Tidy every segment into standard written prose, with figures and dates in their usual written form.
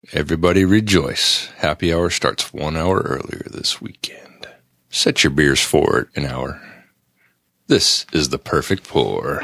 Everybody rejoice. Happy hour starts 1 hour earlier this weekend. Set your beers forward an hour. This is the perfect pour.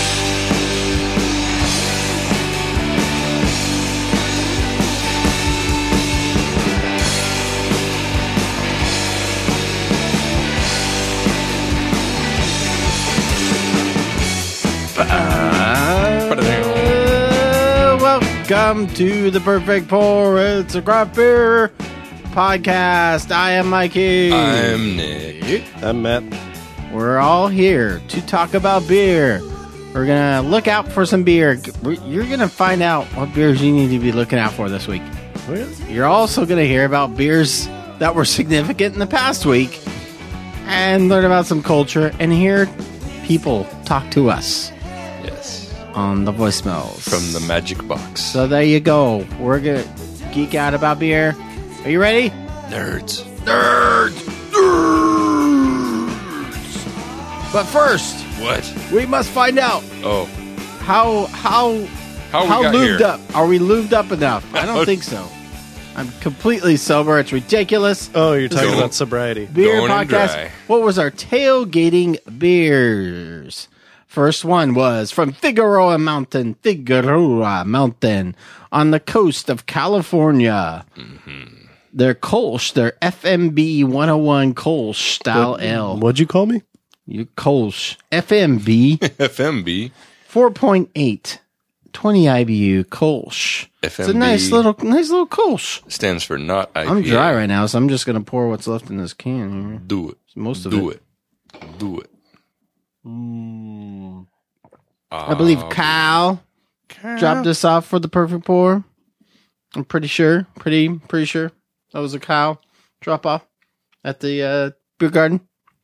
Welcome to the Perfect Pour. It's a craft beer podcast. I am Mikey. I'm Nick. I'm Matt. We're all here to talk about beer. We're going to look out for some beer. You're going to find out what beers you need to be looking out for this week. You're also going to hear about beers that were significant in the past week and learn about some culture and hear people talk to us. On the voicemails. From the magic box. So there you go. We're going to geek out about beer. Are you ready? Nerds. But first, what? we must find out. Oh. How lubed here? up? Are we lubed up enough? I don't think so. I'm completely sober. It's ridiculous. Oh, you're talking about sobriety. Beer Going in dry. podcast. What was our tailgating beers? First one was from Figueroa Mountain on the coast of California. Mm-hmm. Their Kolsch, their FMB 101 Kolsch style ale. What'd you call me? You Kolsch. FMB. FMB. 4.8. 20 IBU Kolsch. FMB. It's a nice little Kolsch. Stands for not IPA. I'm dry right now, so I'm just going to pour what's left in this can here. Do it. Most of Do it. Do it. I believe Kyle dropped this off for the perfect pour. I'm pretty sure. Pretty sure that was a Kyle drop off at the beer garden.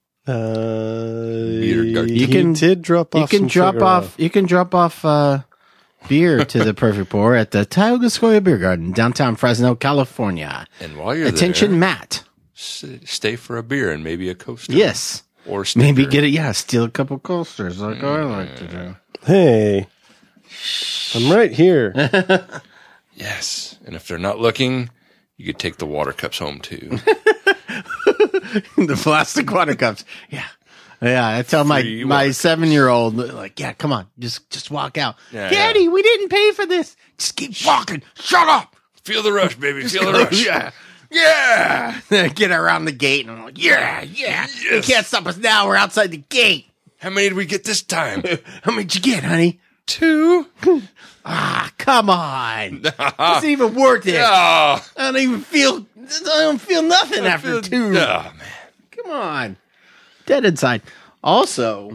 Beer garden. You can drop off. You can drop off beer to the perfect pour at the Tioga Sequoia Beer Garden, downtown Fresno, California. And while you're Attention, there, Matt. stay for a beer and maybe a coaster. Yes. Or sticker. Maybe get it. Yeah, steal a couple coasters like I like to do. Hey, I'm right here. Yes. And if they're not looking, you could take the water cups home too. The plastic water cups. Yeah. Yeah, I tell my 7-year-old, like, yeah, come on, just walk out. Yeah, Daddy, we didn't pay for this. Just keep walking. Shut up. Feel the rush, baby. Feel the rush. Yeah. Yeah. Get around the gate and I'm like, yeah. Yes. You can't stop us now. We're outside the gate. How many did we get this time? How many did you get, honey? 2. Come on. It's even worth it. Oh, I don't feel nothing after 2. Oh, man. Come on. Dead inside. Also,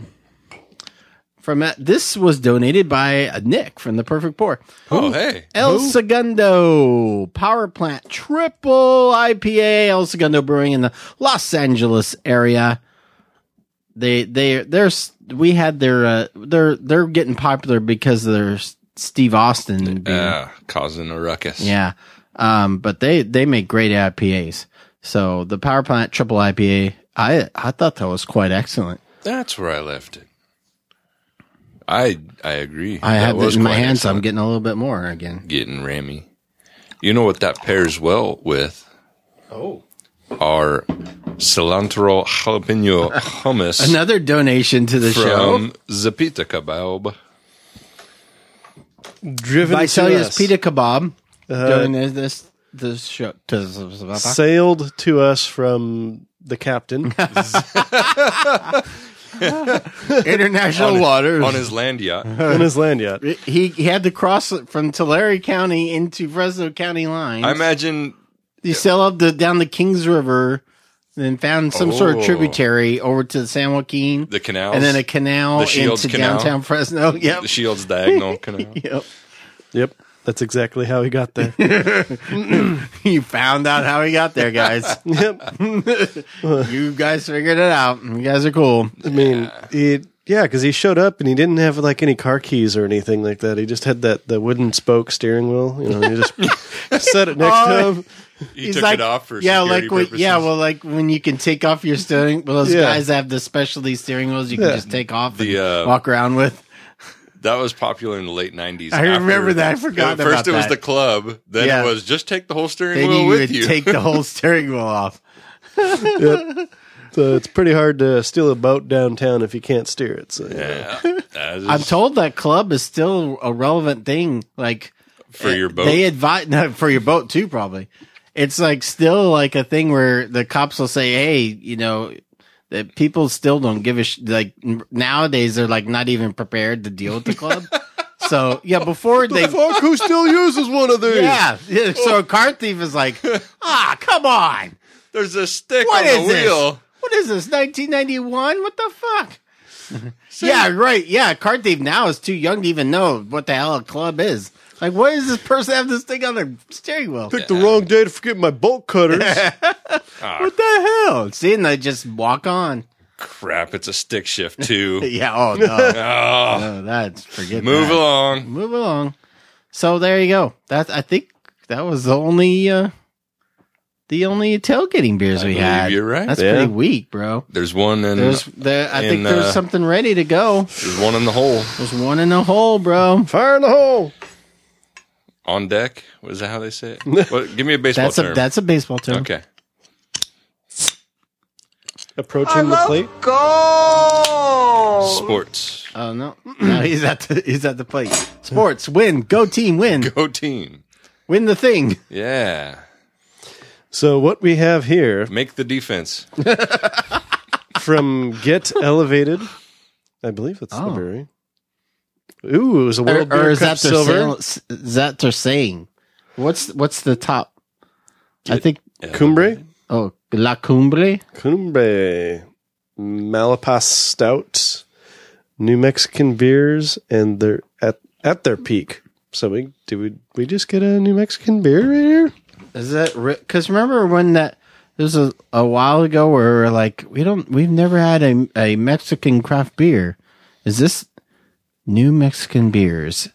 this was donated by Nick from the Perfect Pour. Oh, hey. El Segundo Power Plant Triple IPA. El Segundo Brewing in the Los Angeles area. They're getting popular because of their Steve Austin beer. Causing a ruckus. Yeah. But they make great IPAs. So the Power Plant Triple IPA, I thought that was quite excellent. That's where I left it. I agree. I have it in my hands, so I'm excellent. getting a little bit more again. Getting rammy. You know what that pairs well with? Oh. Our cilantro jalapeno hummus. Another donation to the show. From Zapita Kebab. Driven to Vicelius us. Pita Kebab. Doing this show. Sailed to us from the captain. International waters. On his land yacht. in his land yacht. He had to cross it from Tulare County into Fresno County lines. I imagine... He sailed up down the Kings River, then found some sort of tributary over to the San Joaquin. The canals. And then a canal The Shields into Canal. downtown Fresno. Yep. The Shields Diagonal Canal. Yep. That's exactly how he got there. You found out how he got there, guys. Yep. You guys figured it out. You guys are cool. I mean, because he showed up and he didn't have like any car keys or anything like that. He just had the wooden spoke steering wheel. You know, he just set it next to him. He took it off for security purposes. like when you can take off your steering. Well, those Yeah. guys have the specialty steering wheels you can Yeah. just take off and walk around with. That was popular in the late 90s. I remember that. I forgot about that. First it was the club. Then it was just take the whole steering Then wheel you with would you. take the whole steering wheel off. Yep. So it's pretty hard to steal a boat downtown if you can't steer it. So, Yeah. That is I'm told that club is still a relevant thing. Like for your boat. They advise for your boat too, probably. It's like still like a thing where the cops will say, "Hey, you know, that people still don't give a like nowadays they're like not even prepared to deal with the club." So yeah, before they fuck, who still uses one of these? yeah. So a car thief is like, come on, There's a stick what on is the wheel. this? What is this? 1991? What the fuck? Yeah, right. Yeah, car thief now is too young to even know what the hell a club is. Like, why does this person have this thing on their steering wheel? Picked the wrong day to forget my bolt cutters. What the hell? See, and they just walk on. Crap, it's a stick shift too. Yeah. Oh no. Oh, No, that's forget. move that. along. Move along. So there you go. I think that was the only tailgating beers we believe had. you're right. That's Yeah. pretty weak, bro. There's one in I think in, there's something ready to go. there's one in the hole. There's one in the hole, bro. Fire in the hole. On deck. Is that how they say it? What, give me a baseball term. That's a baseball term. Okay. Approaching the plate. Sports. Oh no, no, he's at the plate. Sports win, go team win, Go team. win the thing. Yeah. So what we have here Make the defense. from Get Elevated, I believe that's the brewery. Ooh, it was a World Or Beer is Cup that their Silver. is that their saying? What's the top? I think Cumbre. La Cumbre. Cumbre. Malapas Stout. New Mexican beers, and they're at their peak. So we just get a New Mexican beer right here? Is that because remember when that this was a while ago where we were like we've never had a Mexican craft beer. Is this New Mexican beers?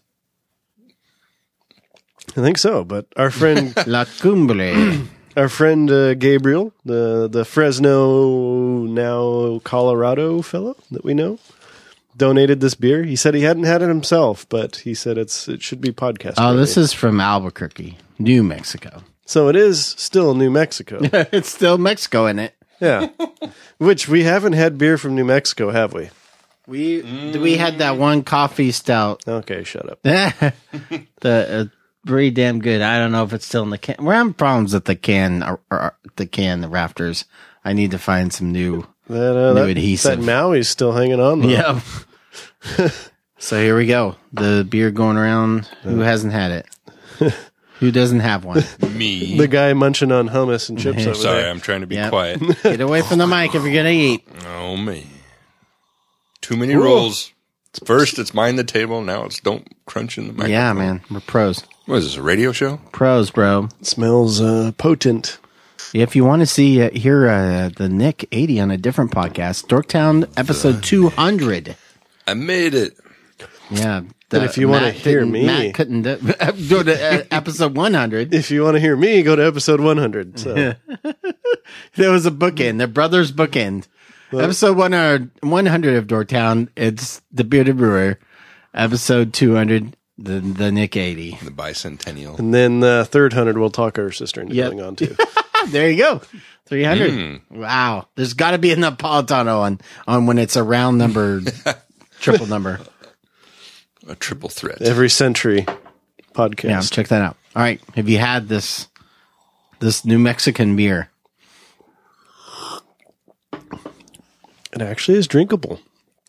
I think so, but our friend La Cumbre. our friend Gabriel, the Fresno, now Colorado fellow that we know, donated this beer. He said he hadn't had it himself, but he said it should be podcast. Oh, ready. this is from Albuquerque, New Mexico. So it is still New Mexico. It's still Mexico in it. Yeah. Which we haven't had beer from New Mexico, have we? We had that one coffee stout. Okay, shut up. The pretty damn good. I don't know if it's still in the can. We're having problems with the can, the rafters. I need to find some new adhesive. That Maui's still hanging on, though. Yeah. So here we go. The beer going around. Who hasn't had it? Who doesn't have one? Me. The guy munching on hummus and chips over Sorry, there. I'm trying to be Yep. quiet. Get away from the mic if you're gonna eat. Oh, man. Too many rules. First, it's mind the table. Now it's don't crunch in the microphone. Yeah, man. We're pros. What is this, a radio show? Pros, bro. It smells potent. If you want to hear the Nick 80 on a different podcast, Dorktown episode 200. I made it. Yeah. But if you want to hear me, Matt couldn't go to episode 100. if you want to hear me, go to episode 100. So. There was a bookend, the brothers bookend. Episode 100 of Dorktown, it's the Bearded Brewer. Episode 200, the Nick 80. The bicentennial. And then third 100, we'll talk our sister into going on to. There you go. 300. Wow. There's got to be a Napolitano on when it's a round number, triple number. A triple threat. Every century podcast. Yeah, check that out. All right. Have you had this New Mexican beer? It actually is drinkable.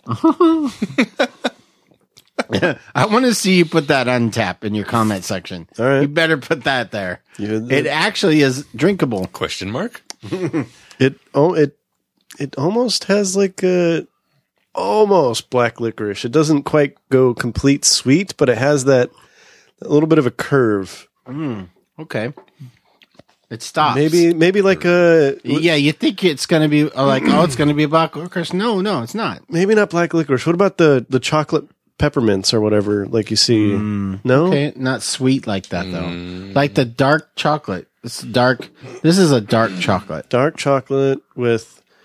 I want to see you put that on tap in your comment section. All right. You better put that there. You- It actually is drinkable. Question mark? It almost has like a almost black licorice. It doesn't quite go complete sweet, but it has that little bit of a curve. Okay. It stops. Maybe like a Yeah, you think it's going to be like, it's going to be black licorice. No, it's not. maybe not black licorice. What about the chocolate peppermints or whatever? Like you see, no. Okay, not sweet like that though. Like the dark chocolate. It's dark. This is a dark chocolate. Dark chocolate with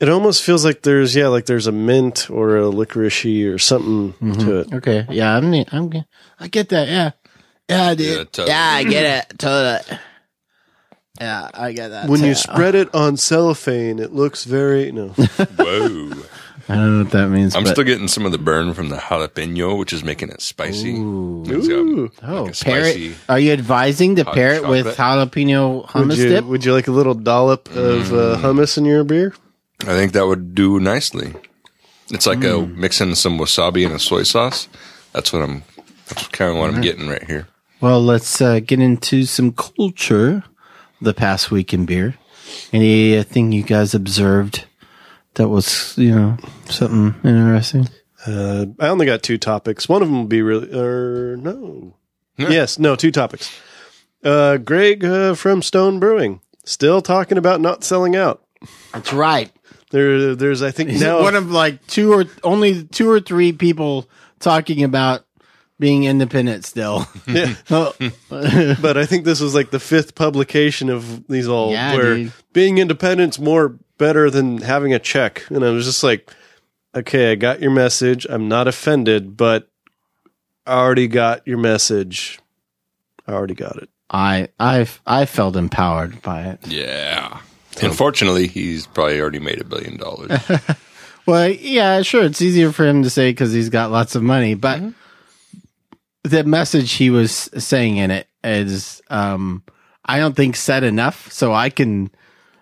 It almost feels like there's a mint or a licoricey or something to it. Okay. Yeah, I get that. Yeah. Yeah, dude. Yeah, totally. Yeah, I get it. Totally. Yeah, I get that. When you too. spread it on cellophane, it looks very Whoa. I don't know what that means. I'm but- still getting some of the burn from the jalapeno, which is making it spicy. It's got, Ooh. Oh, like a pair it. spicy. Are you advising to hot pair it with chocolate. jalapeno hummus dip? Would you like a little dollop of hummus in your beer? I think that would do nicely. It's like mixing some wasabi and a soy sauce. That's kind of what I'm getting right here. Well, let's get into some culture the past week in beer. Anything you guys observed that was, something interesting? I only got 2 topics. One of them will be no. Yes, no, 2 topics. Greg from Stone Brewing still talking about not selling out. That's right. There's I think He's now one of like 2 or 3 people talking about being independent still. Yeah. Oh. But I think this was like the 5th publication of these all Yeah, where dude. being independent's more better than having a check. And I was just like, okay, I got your message. I'm not offended, but I already got your message. I already got it. I felt empowered by it. Yeah. Unfortunately, he's probably already made $1 billion. Well, yeah, sure. It's easier for him to say because he's got lots of money, but the message he was saying in it is, I don't think said enough. So I can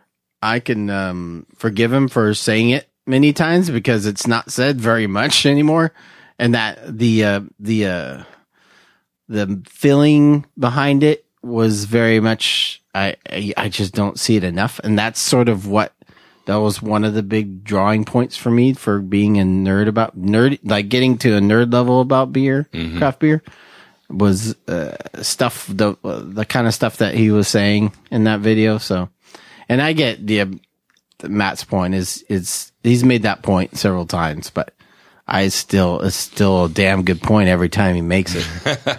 forgive him for saying it many times because it's not said very much anymore. And that the feeling behind it was very much, I just don't see it enough. And that's sort of that was one of the big drawing points for me for being a nerd, like getting to a nerd level about beer, craft beer, was stuff, the kind of stuff that he was saying in that video. So, and I get Matt's point is he's made that point several times, but it's still a damn good point every time he makes it.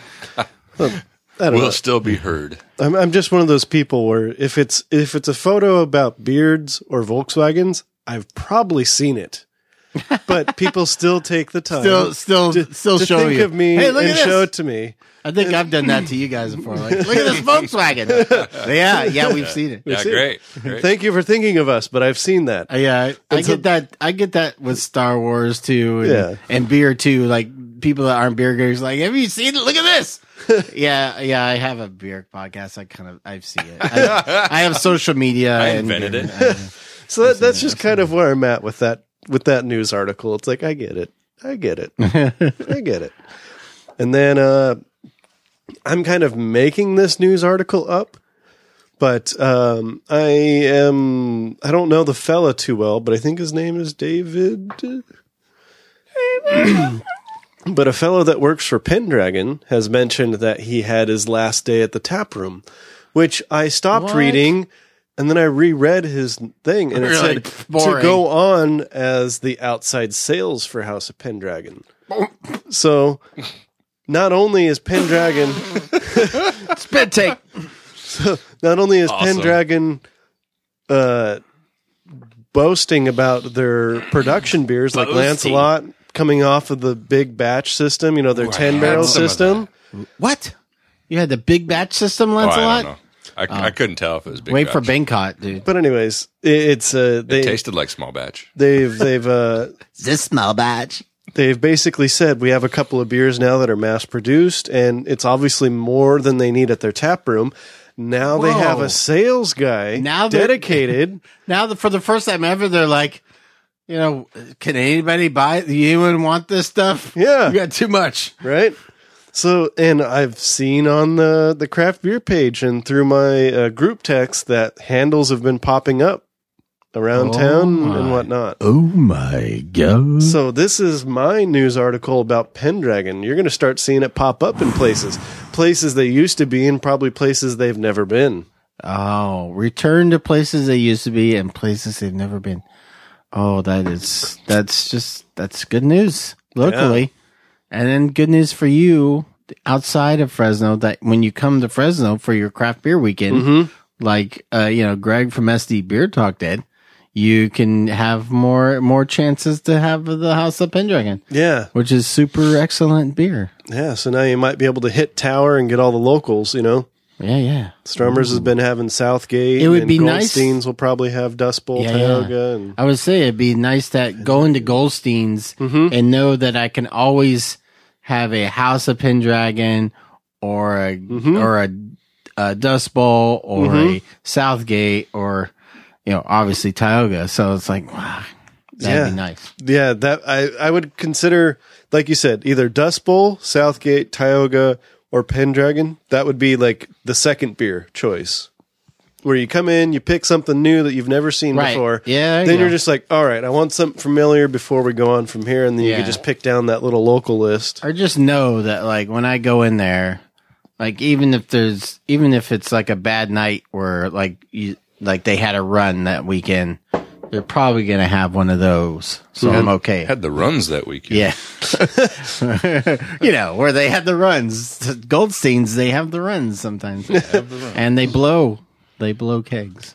I don't know. Will still be heard. I'm just one of those people where if it's a photo about beards or Volkswagens, I've probably seen it. But people still take the time Still to show think you. of me Hey, look and at this. show it to me. I think I've done that to you guys before. Like, look at this Volkswagen. Yeah, we've seen it. Yeah, That's it. great. Thank you for thinking of us, but I've seen that. Yeah, I get that. I get that with Star Wars too, Yeah. and beer too. Like people that aren't beer geeks, like, have you seen it? Look at this. yeah. I have a beer podcast. I've seen it. I have social media. I and invented it. So that's just kind of where I'm at with that news article. It's like I get it. I get it. And then I'm kind of making this news article up, but I don't know the fella too well, but I think his name is David. But a fellow that works for Pendragon has mentioned that he had his last day at the tap room, which I stopped What? reading, and then I reread his thing, and it Really said to boring. go on as the outside sales for House of Pendragon. So not only is Pendragon spit take. not only is Awesome. Pendragon boasting about their production beers like Boasting. Lancelot coming off of the big batch system, their Ooh, I 10 had barrel some of system. What? You had the big batch system, Oh, I Lancelot? don't know. I couldn't tell if it was big Wait for batch. Bangkok, dude. But anyways, it's It tasted like small batch. they've This small batch. they've basically said we have a couple of beers now that are mass produced, and it's obviously more than they need at their tap room. Now they have Whoa. a sales guy Now they're- dedicated. Now, for the first time ever, they're like, can anybody buy it? You wouldn't want this stuff? Yeah. You got too much. Right. So, and I've seen on the craft beer page and through my group text that handles have been popping up around town my. and whatnot. Oh my God. So this is my news article about Pendragon. You're going to start seeing it pop up in places they used to be and probably places they've never been. Oh, return to places they used to be and places they've never been. Oh, that's good news locally. Yeah. And then good news for you outside of Fresno that when you come to Fresno for your craft beer weekend, like, Greg from SD Beer Talk did, you can have more chances to have the House of Pendragon, Yeah. which is super excellent beer. Yeah. So now you might be able to hit Tower and get all the locals, you know. Yeah. Strummers has been having Southgate. It would and be nice- Goldstein's will probably have Dust Bowl, Yeah, Tioga. And I would say it'd be nice to go into Goldstein's and know that I can always have a House of Pendragon or a Dust Bowl or a Southgate or, obviously Tioga. So it's like, wow, that'd be nice. Yeah, that I would consider, like you said, either Dust Bowl, Southgate, Tioga, or Pendragon. That would be like the second beer choice. Where you come in, you pick something new that you've never seen Right. before. Yeah, Then yeah. you're just like, all right, I want something familiar before we go on from here. And then you Yeah. can just pick down that little local list. Or just know that, like, when I go in there, like, even if it's like a bad night where like they had a run that weekend, they're probably going to have one of those. So I'm okay. Had the runs that weekend. Yeah. Where they had the runs. Goldstein's, they have the runs sometimes. And they blow kegs.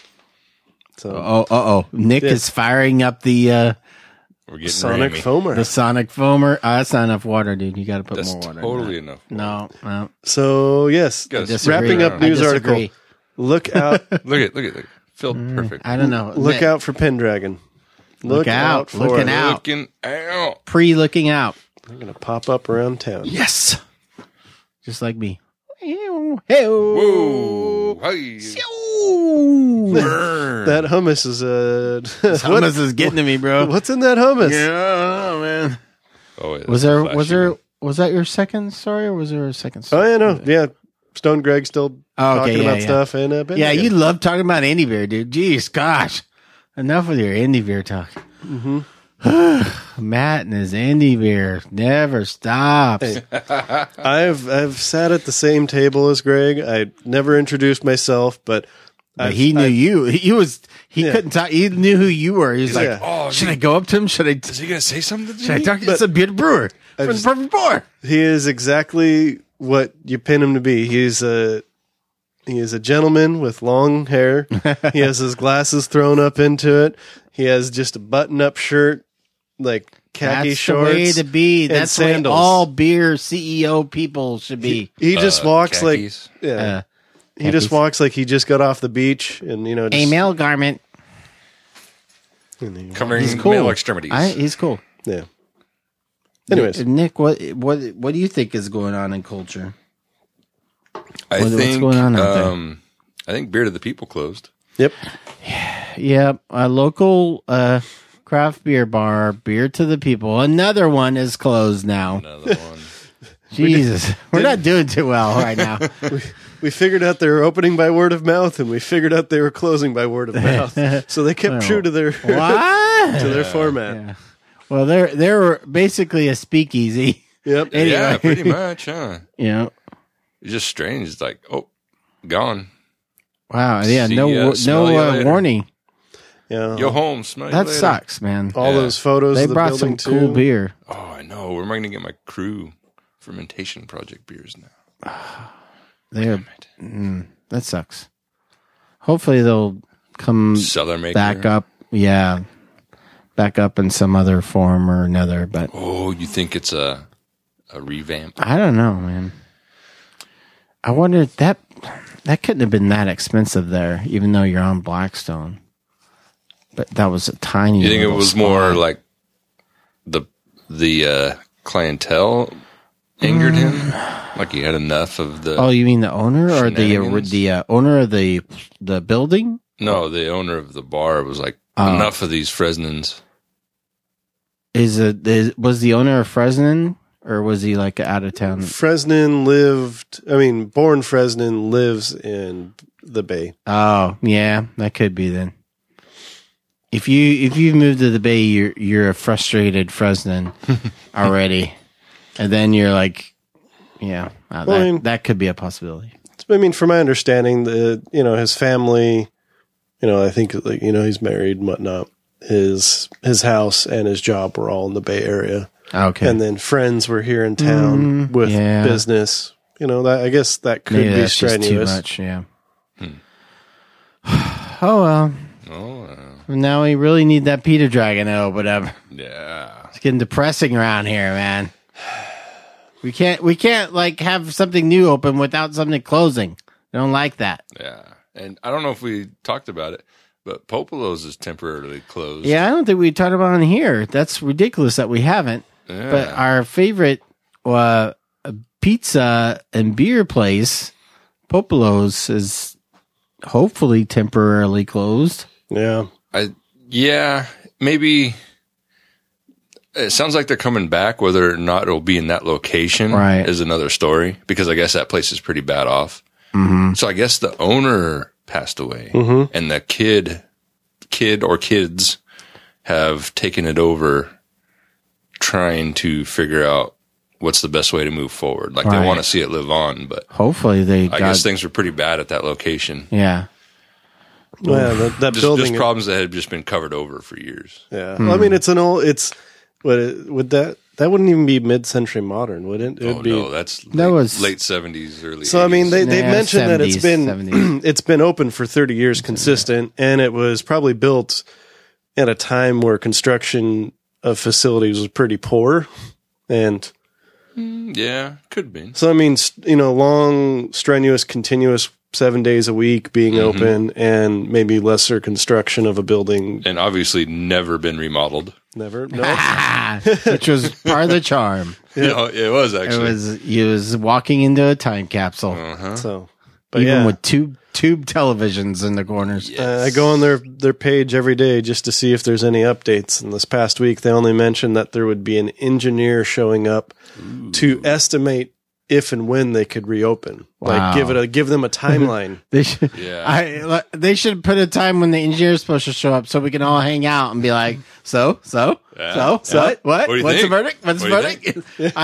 So Nick is firing up the We're getting Sonic Ramy. Foamer. Sonic Foamer. That's not enough water, dude. You got to put That's more water. totally in enough. that. No. So yes, Gotta disagree. wrapping up I news disagree. article. Look out! Look at filled perfect. I don't know. Look out for Pendragon. Look out. for Looking it. out. Looking out. Looking out. They're gonna pop up around town. Yes. Just like me. Whoa. Hey. Burn. That hummus is Hummus is getting to me, bro. What's in that hummus? Yeah, I don't know, man. Oh, yeah, Was that's flashing. that your second story or was there a second story? Oh yeah, no, yeah. Stone Greg still talking about stuff and Yeah, you love talking about indie beer, dude. Jeez, gosh. Enough with your indie beer talk. Mm-hmm. Matt and his indie beer never stops. I've sat at the same table as Greg. I never introduced myself, but He knew you. He Yeah. couldn't talk. He knew who you were. He's like, Yeah. Oh, should I go up to him? Should I Is he going to say something to should I me? talk to this beer brewer from just- the Perfect Pour? he is exactly what you pin him to be. He is a gentleman with long hair. He has his glasses thrown up into it. He has just a button-up shirt, like khaki That's shorts. the way to be. and That's the way sandals. all beer CEO people should be. He just walks khakis. like Uh, he just khakis. walks like he just got off the beach and just, a male garment. Covering He's cool. male extremities. He's cool. yeah. Anyways, Nick, what do you think is going on in culture? I what's think, going on out there? I think Beer to the People closed. yep. Yeah, a local craft beer bar, Beer to the People. Another one is closed now. Another one. Jesus, we're not doing too well right now. We figured out they were opening by word of mouth, and we figured out they were closing by word of mouth. So they kept true to their What? to their format. Yeah. Well, they're basically a speakeasy. Yep. Anyway. Yeah, pretty much, huh? Yeah. It's just strange. It's like, oh, gone. Wow. Yeah. See ya, smell ya later. Warning. Yeah. Yo, home, smell you That later. sucks, man. All Yeah. those photos They of the brought building some cool too. beer. Oh, I know. Where am I going to get my crew fermentation project beers now? That sucks. Hopefully they'll come Cellar maker. back up. Yeah. Back up in some other form or another, but Oh, you think it's a revamp? I don't know, man. I wonder if that couldn't have been that expensive there, even though you're on Blackstone. But that was a tiny. You think it little was spot. more like the clientele angered him? Like he had enough of the... Oh, you mean the owner or Shenanigans? the owner of the building? No, the owner of the bar was like, Oh. enough of these Fresnans. Was the owner of Fresno, or was he like out of town? born Fresnon lives in the Bay. Oh, yeah, that could be then. If you've moved to the Bay, you're a frustrated Fresnon already, and then you're like, yeah, that could be a possibility. From my understanding, his family, I think he's married and whatnot. His house and his job were all in the Bay Area. Okay, And then friends were here in town with yeah. business. I guess that could maybe be that's just too strenuous. much. Yeah. Oh well, Now we really need that Peter Dragon to open up. Yeah. It's getting depressing around here, man. We can't like have something new open without something closing. I don't like that. Yeah. And I don't know if we talked about it, but Popolo's is temporarily closed. Yeah, I don't think we talked about it on here. That's ridiculous that we haven't. Yeah. But our favorite pizza and beer place, Popolo's, is hopefully temporarily closed. Yeah. Maybe it sounds like they're coming back. Whether or not it'll be in that location is another story, because I guess that place is pretty bad off. Mm-hmm. So I guess the owner passed away, and the kid or kids have taken it over, trying to figure out what's the best way to move forward. Like they want to see it live on, but hopefully I guess things were pretty bad at that location. Yeah. Well, that building, just problems that had just been covered over for years. Yeah. Well, I mean, would that wouldn't even be mid-century modern, would it? No, that's late 70s, early 80s. So, I mean, they mentioned 70s, that it's been 70s. it's been open for 30 years consistent, and it was probably built at a time where construction of facilities was pretty poor. And yeah, could be. So, I mean, long, strenuous, continuous 7 days a week being open, and maybe lesser construction of a building. And obviously never been remodeled. Never. No. Which was part of the charm. Yeah, it was actually. He was walking into a time capsule. So, but even with tube televisions in the corners. I go on their page every day just to see if there's any updates. And this past week, they only mentioned that there would be an engineer showing up to estimate if and when they could reopen. Wow. Like give them a timeline. They should. Yeah. They should put a time when the engineer's supposed to show up so we can all hang out and be like, what? What's What do you the think? verdict? What's the What do you verdict?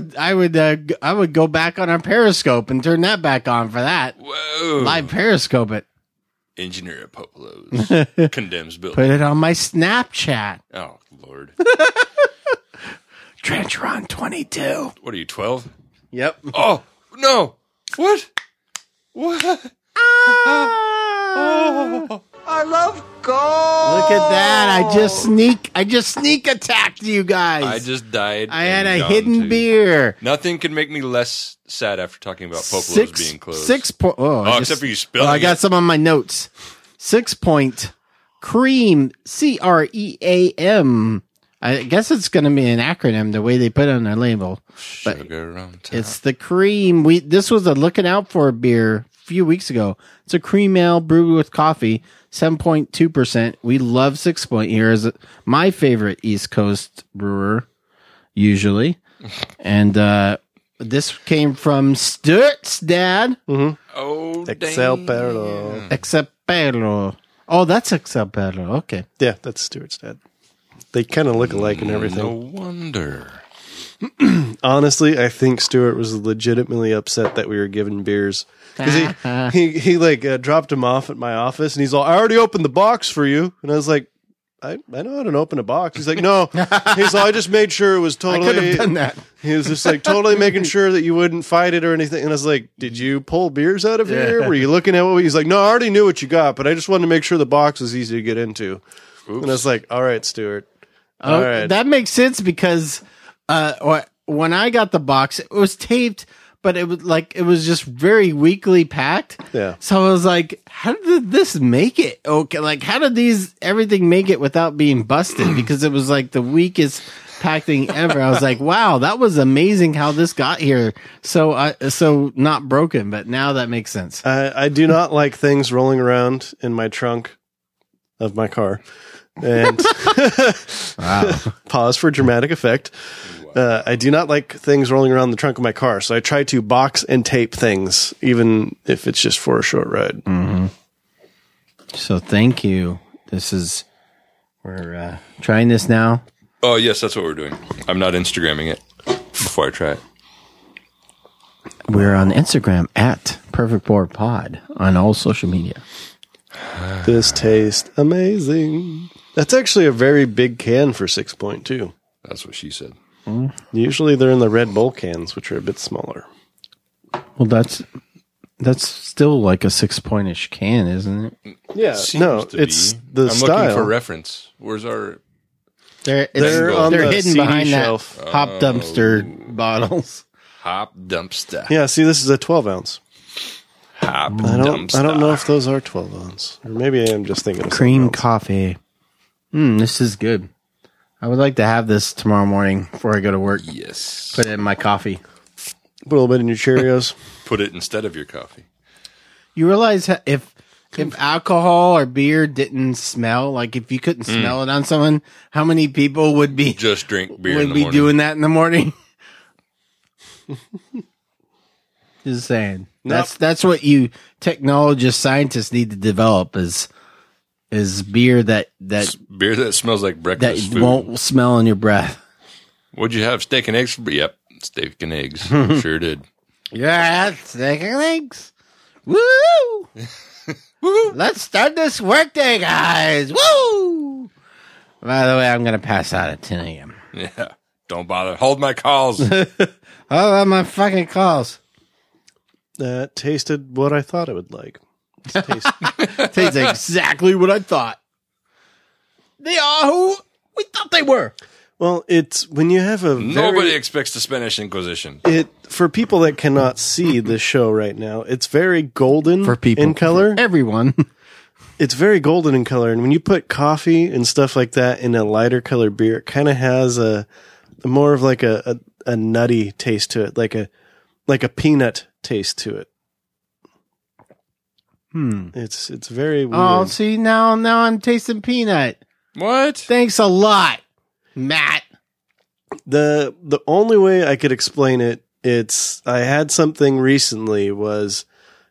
I would go back on our Periscope and turn that back on for that. Whoa. Live Periscope it. Engineer at Popolo's condemns building. Put it on my Snapchat. Oh, Lord. Trencheron 22. What are you, 12? Yep. Oh, no. What? I love gold. Look at that. I just sneak attacked you guys. I just died. I had a and hidden gone to- beer. Nothing could make me less sad after talking about Popolo's being closed. 6 point. Except for you spilling I got it. some on my notes. 6 point cream, CREAM. I guess it's going to be an acronym the way they put it on their label. But Sugar on top. it's the cream. This was a looking out for beer a few weeks ago. It's a cream ale brewed with coffee, 7.2%. We love 6 point here as my favorite East Coast brewer, usually. And this came from Stuart's dad. Oh, Excel dang. Perlo. Excepero. Oh, that's Excepero. Okay. Yeah, that's Stuart's dad. They kind of look alike and everything. No wonder. Honestly, I think Stuart was legitimately upset that we were giving beers. Because he dropped him off at my office, and he's all, I already opened the box for you. And I was like, I know how to open a box. He's like, no. He's all, I just made sure it was totally. I could have done that. He was just like totally making sure that you wouldn't fight it or anything. And I was like, did you pull beers out of here? Were you looking at what he's like, no, I already knew what you got, but I just wanted to make sure the box was easy to get into. Oops. And I was like, all right, Stuart. All right. That makes sense because when I got the box, it was taped, but it was just very weakly packed. Yeah. So I was like, how did this make it? Okay, like how did everything make it without being busted? Because it was like the weakest packed thing ever. I was like, wow, that was amazing how this got here. So not broken, but now that makes sense. I do not like things rolling around in my trunk of my car. And pause for dramatic effect. I do not like things rolling around the trunk of my car, so I try to box and tape things, even if it's just for a short ride. Mm-hmm. So thank you. We're trying this now. Oh, yes, that's what we're doing. I'm not Instagramming it before I try it. We're on Instagram at Perfect Board Pod on all social media. This tastes amazing. That's actually a very big can for 6.2. That's what she said. Usually they're in the Red Bull cans, which are a bit smaller. Well, that's That's still like a 6-point-ish can, isn't it? Yeah, no, it's the I'm style. looking for reference. Where's our... They're on the hidden CD behind shelf. that hop dumpster bottles. Hop dumpster. Yeah, see, this is a 12-ounce. Hop I dumpster. don't know if those are 12-ounce. Or maybe I am just thinking of Cream something else. coffee. This is good. I would like to have this tomorrow morning before I go to work. Yes. Put it in my coffee. Put a little bit in your Cheerios. Put it instead of your coffee. You realize if alcohol or beer didn't smell, like if you couldn't smell it on someone, how many people would be Just drink beer in would the be morning. doing that in the morning? Just saying. That's what you technologists, scientists need to develop is beer that Beer that smells like breakfast food. won't smell in your breath. What'd you have? Steak and eggs? Yep. Steak and eggs. Sure did. Yeah, steak and eggs. Woo! Woo! Let's start this workday, guys. Woo! By the way, I'm going to pass out at 10 a.m. Yeah. Don't bother. Hold my calls. Oh, my fucking calls. That tasted what I thought it would like. Tastes exactly what I thought. They are who we thought they were. Well, it's when you have a Nobody expects the Spanish Inquisition. for people that cannot see the show right now, it's very golden For people. in color. For everyone. It's very golden in color, and when you put coffee and stuff like that in a lighter colored beer, it kind of has a more of like a nutty taste to it, like a peanut taste to it. It's very weird. Oh, see, now I'm tasting peanut. What? Thanks a lot, Matt. The only way I could explain it, I had something recently was,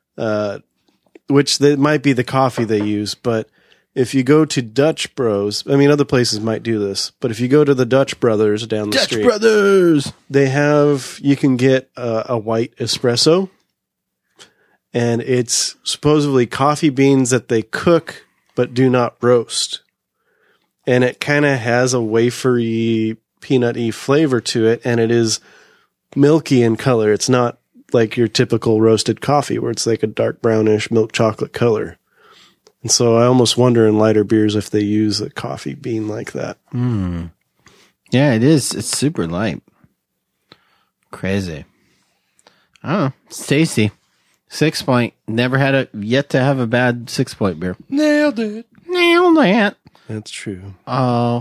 which might be the coffee they use, but if you go to Dutch Bros, I mean, other places might do this, but if you go to the Dutch Brothers down the street, Brothers. you can get a white espresso, and it's supposedly coffee beans that they cook but do not roast. And it kind of has a wafery, peanutty flavor to it, and it is milky in color. It's not like your typical roasted coffee where it's like a dark brownish milk chocolate color. And so I almost wonder in lighter beers if they use a coffee bean like that. Yeah, it is. It's super light. Crazy. Oh, it's tasty. 6 point. Never had yet to have a bad 6 point beer. Nailed it. Nailed that. That's true. Oh,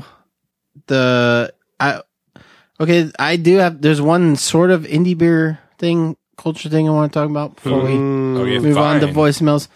I do have, there's one sort of indie beer thing, culture thing I want to talk about before we move on to voicemails.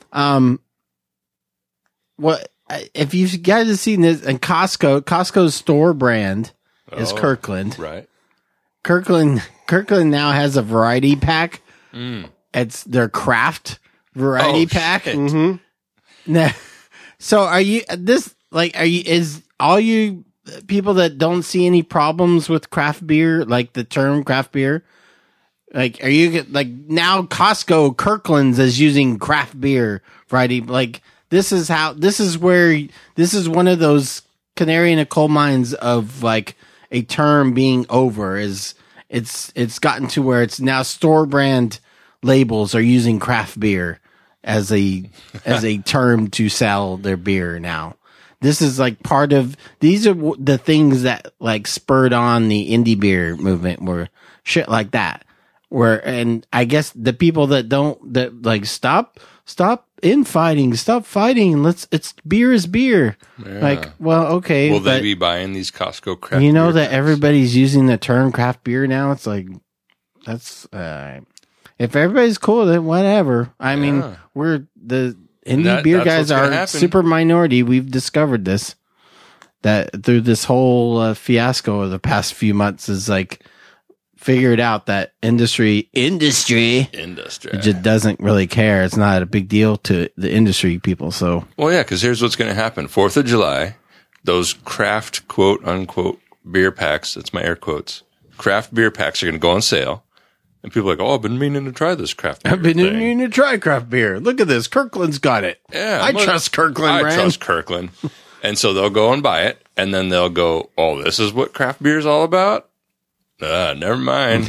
What, if you guys have seen this, and Costco's store brand is Kirkland. Right. Kirkland now has a variety pack. It's their craft variety pack. Mm-hmm. Now, so is all you people that don't see any problems with craft beer, like the term craft beer, like, are you like now Costco Kirkland's is using craft beer variety? Like, this is one of those canary in the coal mines of like a term being over. Is it's gotten to where it's now store brand labels are using craft beer as a term to sell their beer now. This is like part of, these are the things that like spurred on the indie beer movement, where shit like that, and I guess the people that like stop infighting, stop fighting. It's beer is beer. Yeah. Like, well, okay. Will they be buying these Costco craft you know beer that everybody's using the term craft beer now. It's like, that's, if everybody's cool with it, whatever. I mean, we're the indie beer guys are super minority. We've discovered this, that through this whole fiasco of the past few months is like figured out that industry just doesn't really care. It's not a big deal to the industry people. So, well, yeah, because here's what's going to happen: 4th of July, those craft quote unquote beer packs, that's my air quotes, craft beer packs are going to go on sale. And people are like, oh, I've been meaning to try this craft beer. I've been meaning to try craft beer. Look at this. Kirkland's got it. Yeah. I trust Kirkland, brand. I trust Kirkland. And so they'll go and buy it. And then they'll go, oh, this is what craft beer is all about? Never mind.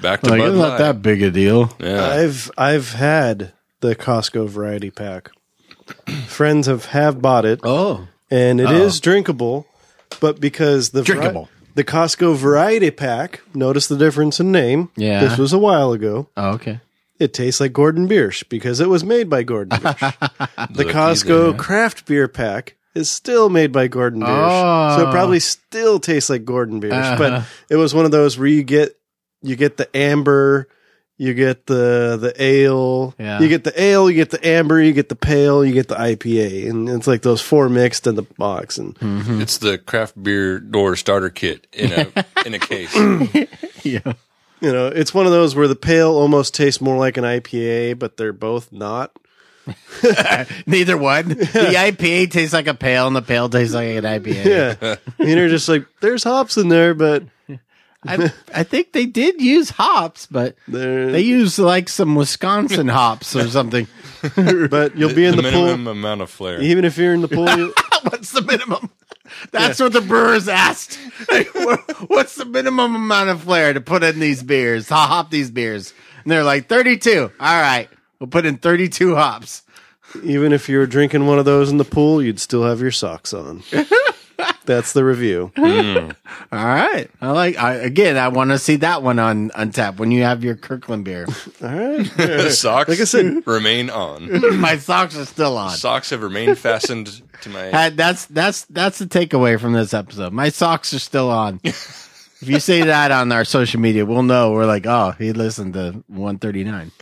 Back to like, Bud it's Light. not that big a deal. Yeah. I've had the Costco variety pack. Friends have bought it. Oh. And it is drinkable, but because the Costco variety pack, notice the difference in name. Yeah. This was a while ago. Oh, okay. It tastes like Gordon Biersch because it was made by Gordon Biersch. The Costco craft beer pack is still made by Gordon Biersch. So it probably still tastes like Gordon Biersch, but it was one of those where you get the amber, you get the ale, you get the ale, you get the amber, you get the pale, you get the IPA, and it's like those four mixed in the box. And It's the craft beer door starter kit in a case. Yeah. you know, it's one of those where the pale almost tastes more like an IPA, but they're both not. Neither one. The IPA tastes like a pale, and the pale tastes like an IPA. Yeah, and you're just like, there's hops in there, but I think they did use hops, but they used like some Wisconsin hops or something. But you'll be in the pool. Minimum amount of flair. Even if you're in the pool, What's the minimum? That's what the brewers asked. What's the minimum amount of flair to put in these beers, to hop these beers? And they're like, 32. All right, we'll put in 32 hops. even if you were drinking one of those in the pool, you'd still have your socks on. That's the review. All right. I want to see that one on tap when you have your Kirkland beer. All right. Socks, Like I said, remain on. My socks are still on. Socks have remained fastened to my. That's the takeaway from this episode. My socks are still on. If you say that on our social media, we'll know. We're like, oh, he listened to 139.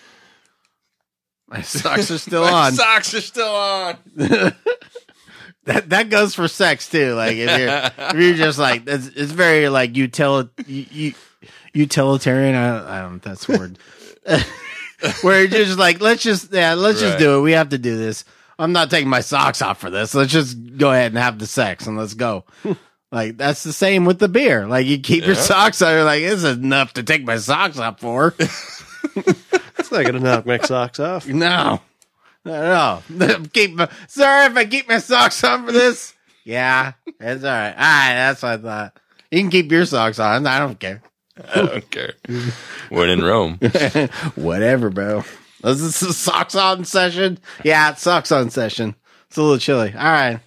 My socks are still on. Socks are still on. That goes for sex too. Like if you're just like it's very like utilitarian. I don't know if that's the word. Where you're just like let's just do it. We have to do this. I'm not taking my socks off for this. Let's just go ahead and have the sex and let's go. Like that's the same with the beer. Like you keep your socks on. You're like this is enough to take my socks off for. it's not going to knock my socks off. No. Sorry if I keep my socks on for this. Yeah, it's all right. All right, that's what I thought. You can keep your socks on. I don't care. I don't care. When in Rome. Whatever, bro. Is this a socks on session? Yeah, it's socks on session. It's a little chilly. All right.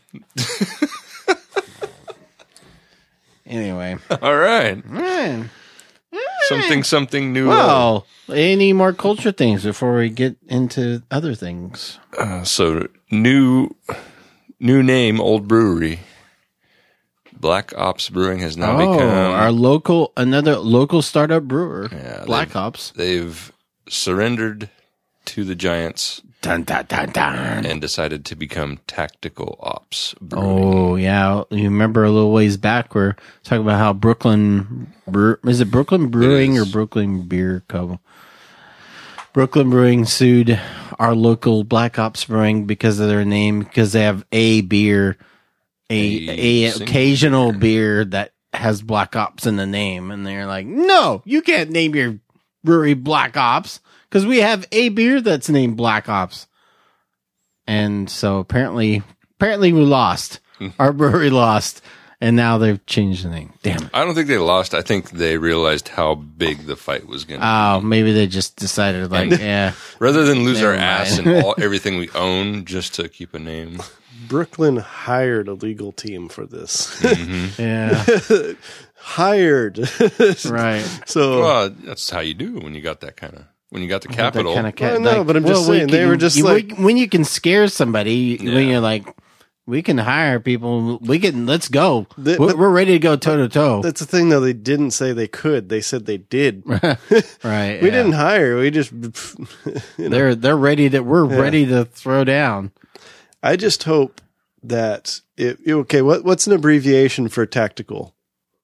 Anyway. All right. Man. Something new. Well, any more culture things before we get into other things? So new name, old brewery. Black Ops Brewing has now become another local startup brewer. Yeah, Black Ops. They've surrendered to the giants. Dun, dun, dun, dun. And decided to become Tactical Ops Brewing. Oh, yeah. You remember a little ways back we're talking about how is it Brooklyn Brewing or Brooklyn Beer Co.? Brooklyn Brewing sued our local Black Ops Brewing because of their name, because they have a beer, a occasional beer that has Black Ops in the name. And they're like, no, you can't name your brewery Black Ops. Because we have a beer that's named Black Ops. And so apparently we lost. Our brewery lost. And now they've changed the name. Damn it. I don't think they lost. I think they realized how big the fight was going to be. Oh, maybe they just decided yeah. Rather than lose our ass and everything we own just to keep a name. Brooklyn hired a legal team for this. Mm-hmm. Yeah. Hired. Right. So that's how you do when you got that kind of. When you got the capital. But I'm just saying, they were just when you can scare somebody, when you're like, we can hire people, let's go. We're ready to go toe to toe. That's the thing, though. They didn't say they could. They said they did. Right. We didn't hire. We just, they're ready we're ready to throw down. I just hope that what's an abbreviation for tactical?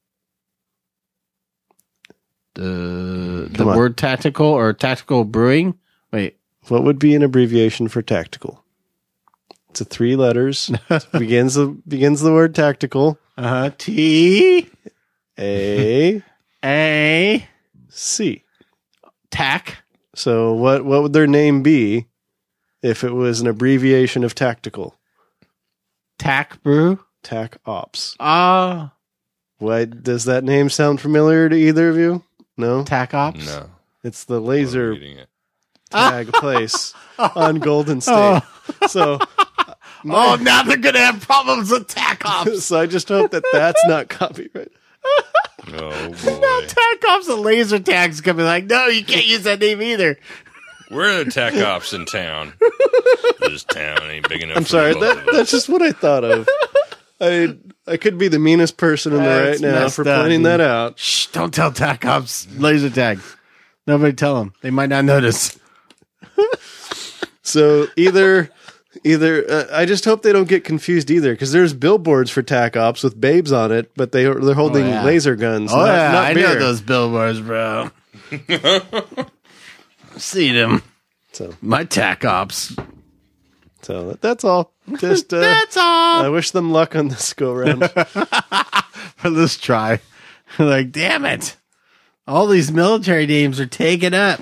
The word tactical or tactical brewing? Wait. What would be an abbreviation for tactical? It's 3 letters. begins the word tactical. T A C. Tac. So what would their name be if it was an abbreviation of tactical? Tac brew? Tac Ops. Why does that name sound familiar to either of you? No? Tac Ops? No. It's the laser Eating it. tag place on Golden State. So... now they're going to have problems with Tac Ops. So I just hope that that's not copyright. Oh, boy. Now Tac Ops and laser tags coming like, no, you can't use that name either. We're the Tac Ops in town. This town ain't big enough. I'm sorry, that's just what I thought of. I could be the meanest person in there right now for pointing that out. Shh, don't tell Tac Ops laser tag. Nobody tell them. They might not notice. So either I just hope they don't get confused either, because there's billboards for Tac Ops with babes on it, but they're holding laser guns. Oh, not I beer. know those billboards, bro. See them. So my Tac Ops. So that's all. Just that's all. I wish them luck on this go round. For this try. Like, damn it. All these military names are taken up.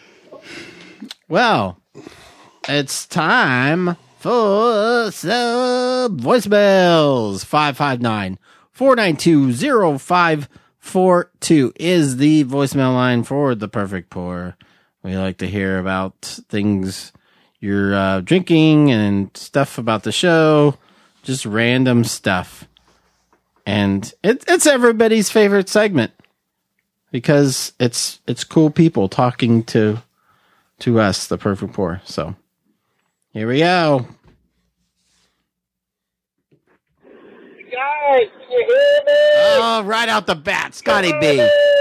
Well, it's time for some voicemails. 559-492-0542 is the voicemail line for The Perfect Pour. We like to hear about things you're drinking and stuff about the show, just random stuff. And it's everybody's favorite segment because it's cool people talking to us, The Perfect Pour. So here we go. Guys, can you hear me? Oh, right out the bat, Scotty B.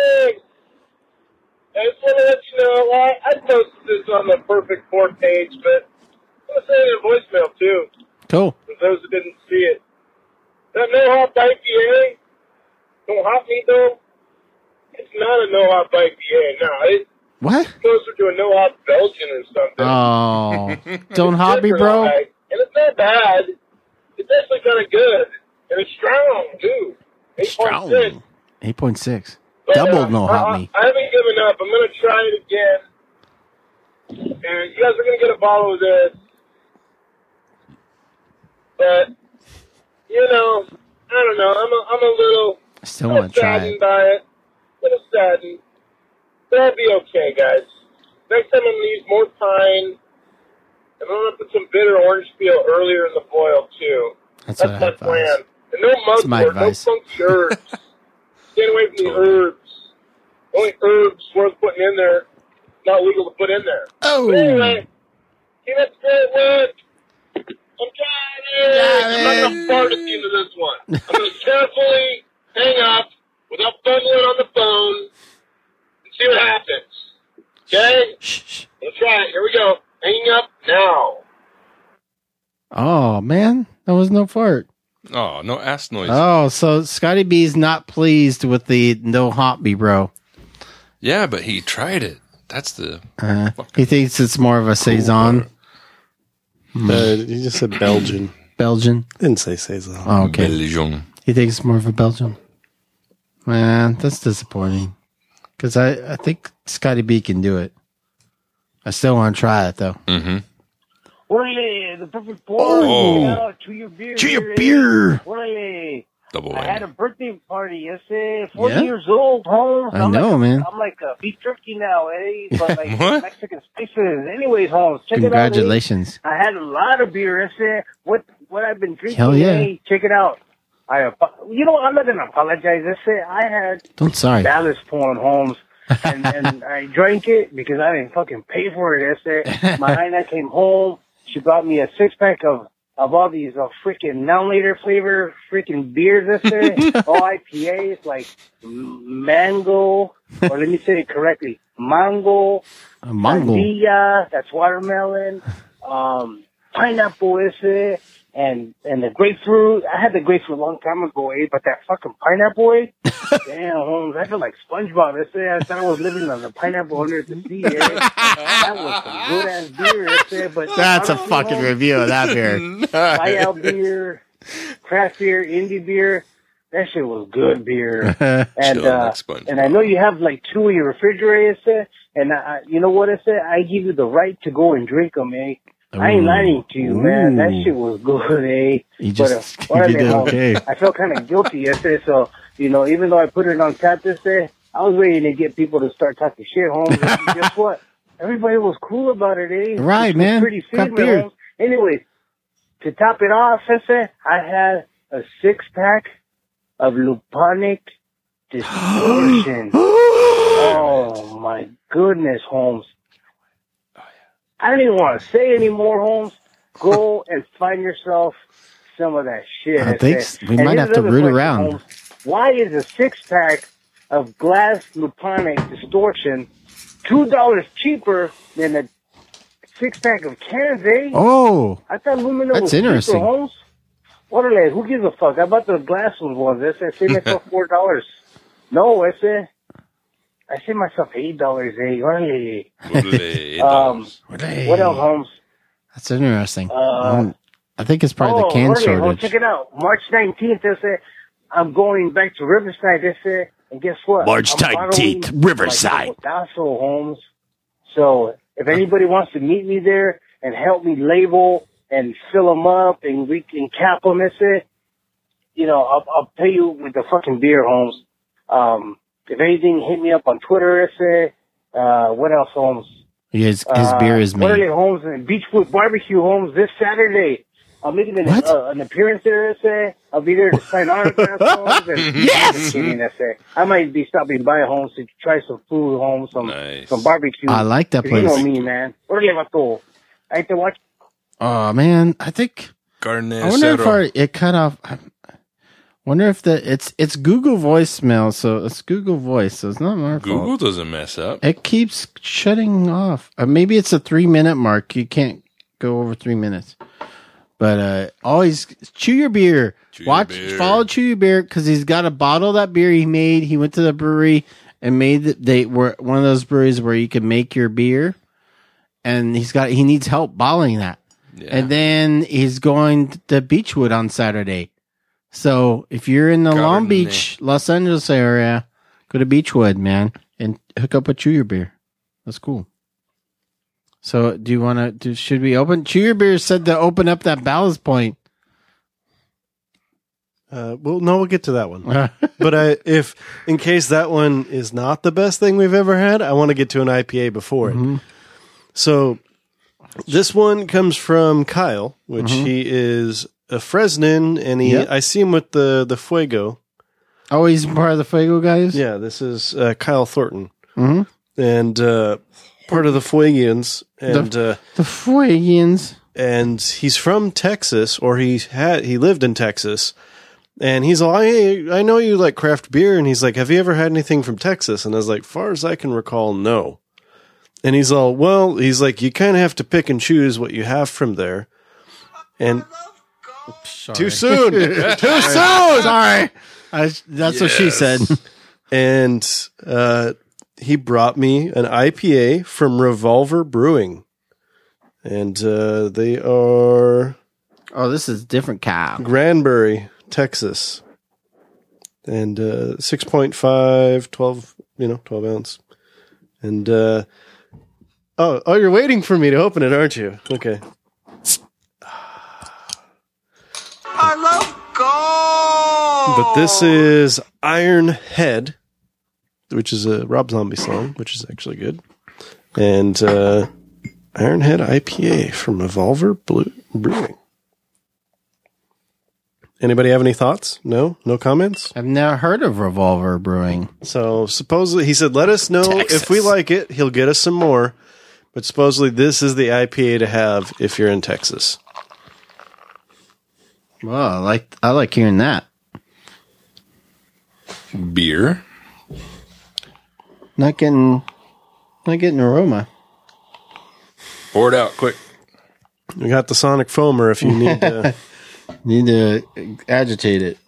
I just want to let you know, I posted this on the Perfect Pour page, but I'm going to say it in voicemail, too. Cool. For those who didn't see it. That no-hop IPA, no hop me, though, it's not a no-hop IPA. No, it's What? closer to a no-hop Belgian or something. Oh, don't hop me, bro. Right. And it's not bad. It's actually kind of good. And it's strong, too. 8.6. 8.6. But, Double no hop me. I haven't given up. I'm going to try it again. And you guys are going to get a bottle of this. But, you know, I don't know. I'm a little I still want to try saddened it. by it. A little saddened. But I'll be okay, guys. Next time I'm going to use more pine. And I'm going to put some bitter orange peel earlier in the boil, too. That's what I my advise. plan. And no mugwort, no funky herbs. Stay away from the herbs. Only herbs worth putting in there, not legal to put in there. Oh. But anyway, keep up the great work. I'm trying it. I'm not going to fart at the end of this one. I'm going to carefully hang up without fumbling on the phone and see what happens. Okay? Shh. Let's try it. Here we go. Hanging up now. Oh, man. That was no fart. Oh, no ass noise. Oh, so Scotty B's not pleased with the no hop me, bro. Yeah, but he tried it. That's the... He thinks it's more of a Saison. You just said Belgian. Belgian. Didn't say Saison. Oh, okay. Belgian. He thinks it's more of a Belgian. Man, that's disappointing. Because I think Scotty B can do it. I still want to try it, though. Mm-hmm. Orale, the Perfect Pour. Oh. To your beer. To your beer. Orale. Double I had a whammy. birthday party yesterday. 40 Yeah? years old, Holmes. I know, man. I'm like a beef jerky now, eh? But like What? Mexican spices. Anyways, Holmes, check Congratulations. it out. I had a lot of beer yesterday. What I've been drinking, Hell yeah. eh? Check it out. I'm not gonna apologize. Yesterday I had Sorry. Ballast Point, Holmes. and I drank it because I didn't fucking pay for it yesterday. My Nina came home. She brought me a 6-pack of all these freaking now-later flavor freaking beers yesterday. All IPAs like mango, or let me say it correctly, mango, sandía, that's watermelon, pineapple yesterday, and the grapefruit. I had the grapefruit a long time ago, but that fucking pineapple, damn, Holmes, I feel like SpongeBob yesterday. I thought I was living on the pineapple under the sea, That was some good-ass beer yesterday, but That's a fucking review of that beer. buyout beer, craft beer, indie beer. That shit was good beer. And and I know you have like 2 in your refrigerator, and you know what I said? I give you the right to go and drink them, eh? I ain't lying to you, man. That shit was good, eh? You just but, you did okay. I felt kind of guilty yesterday, so, you know, even though I put it on tap yesterday, I was waiting to get people to start talking shit, Holmes. And guess what? Everybody was cool about it, eh? Right, man. Pretty Craft sweet, beer. Holmes. Anyways, to top it off, I had a 6-pack of Luponic Distortion. Oh, my goodness, Holmes. I don't even want to say anymore, Holmes. Go and find yourself some of that shit. I think we might have to root around. Holmes. Why is a 6-pack of glass Luponic Distortion $2 cheaper than a 6-pack of cans, eh? Oh, I thought aluminum that's was interesting. cheaper, Holmes. Orale, who gives a fuck? I bought the glass ones. I saved myself $4. No, I saved myself $8, eh? Orale. What else, Holmes? That's interesting. I think it's probably the can shortage. Oh, check it out. March 19th, I'm going back to Riverside, and guess what? March 19th, Riverside. That's so, Holmes. So, if anybody wants to meet me there and help me label and fill them up and we can cap them, I'll pay you with the fucking beer, Holmes. If anything, hit me up on Twitter, what else, Holmes? His beer is made. Waterley Holmes and Beachwood Barbecue, Holmes, this Saturday. I'll make an appearance there, I'll be there to sign autographs, Holmes. And yes! I might be stopping by, Holmes, to try some food, Holmes, some barbecue. I like that place. You know me, man. I have to watch. Oh, man. I think... I wonder if it cut off... I wonder if it's Google voicemail, so it's Google Voice, so it's not my fault. Google doesn't mess up. It keeps shutting off. Maybe it's a 3-minute mark. You can't go over 3 minutes. But always chew your beer. Follow Chew Your Beer, because he's got a bottle of that beer he made. He went to the brewery and they were one of those breweries where you can make your beer, and he needs help bottling that. Yeah. And then he's going to Beachwood on Saturday. So if you're in the Long Beach, Los Angeles area, go to Beachwood, man, and hook up with Chew Your Beer. That's cool. So do you want to, should we open? Chew Your Beer said to open up that Ballast Point. We'll get to that one. But if in case that one is not the best thing we've ever had, I want to get to an IPA before it. So this one comes from Kyle, which he is a Fresnan, and I see him with the Fuego. Oh, he's part of the Fuego guys? Yeah, this is Kyle Thornton. And part of the Fuegians. And the Fuegians. And he's from Texas, or he lived in Texas. And he's like, hey, I know you like craft beer. And he's like, have you ever had anything from Texas? And I was like, far as I can recall, no. And he's all, well, he's like, you kind of have to pick and choose what you have from there. And too soon. Too soon. Sorry. That's what she said. And he brought me an IPA from Revolver Brewing. And they are... Oh, this is different cow. Granbury, Texas. And 6.5, 12 ounce. And, you're waiting for me to open it, aren't you? Okay. I love gold! But this is Iron Head, which is a Rob Zombie song, which is actually good. And Iron Head IPA from Revolver Brewing. Anybody have any thoughts? No? No comments? I've never heard of Revolver Brewing. So supposedly, he said, let us know if we like it. He'll get us some more. But supposedly this is the IPA to have if you're in Texas. Well, I like hearing that. Beer? Not getting aroma. Pour it out quick. We got the Sonic Foamer if you need to... Need to agitate it.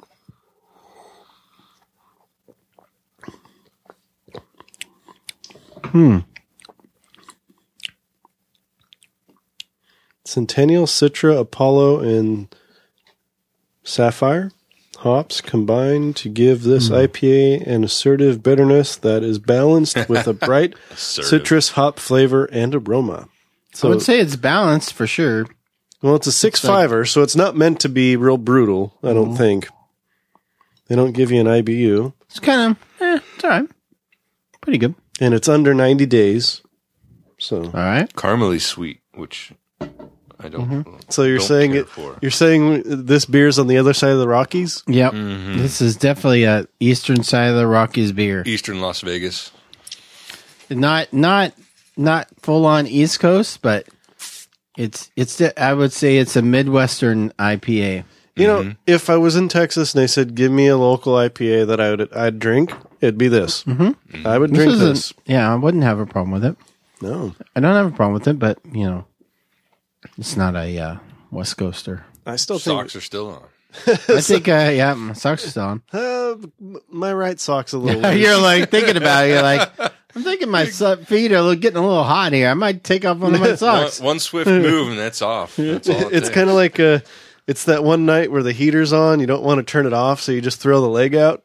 Centennial, Citra, Apollo, and Sapphire hops combine to give this IPA an assertive bitterness that is balanced with a bright citrus hop flavor and aroma. So, I would say it's balanced for sure. Well, it's a 6.5er, so it's not meant to be real brutal, I don't think. They don't give you an IBU. It's kind of, it's all right. Pretty good. And it's under 90 days. So, all right. Caramely sweet, which I don't. So you're saying you're saying this beer's on the other side of the Rockies? Yep. This is definitely a eastern side of the Rockies beer. Eastern Las Vegas. Not full on East Coast, but it's I would say it's a Midwestern IPA. You know, if I was in Texas and they said, "Give me a local IPA that I'd drink," it'd be this. I would drink this. Yeah, I wouldn't have a problem with it. No, I don't have a problem with it, but it's not a West Coaster. I still think Socks are still on. I think, yeah, my socks are still on. my right sock's a little. Loose. You're like thinking about it. You're like, I'm thinking my feet are getting a little hot here. I might take off one of my socks. One swift move and that's off. That's all it's kind of like it's that one night where the heater's on. You don't want to turn it off, so you just throw the leg out.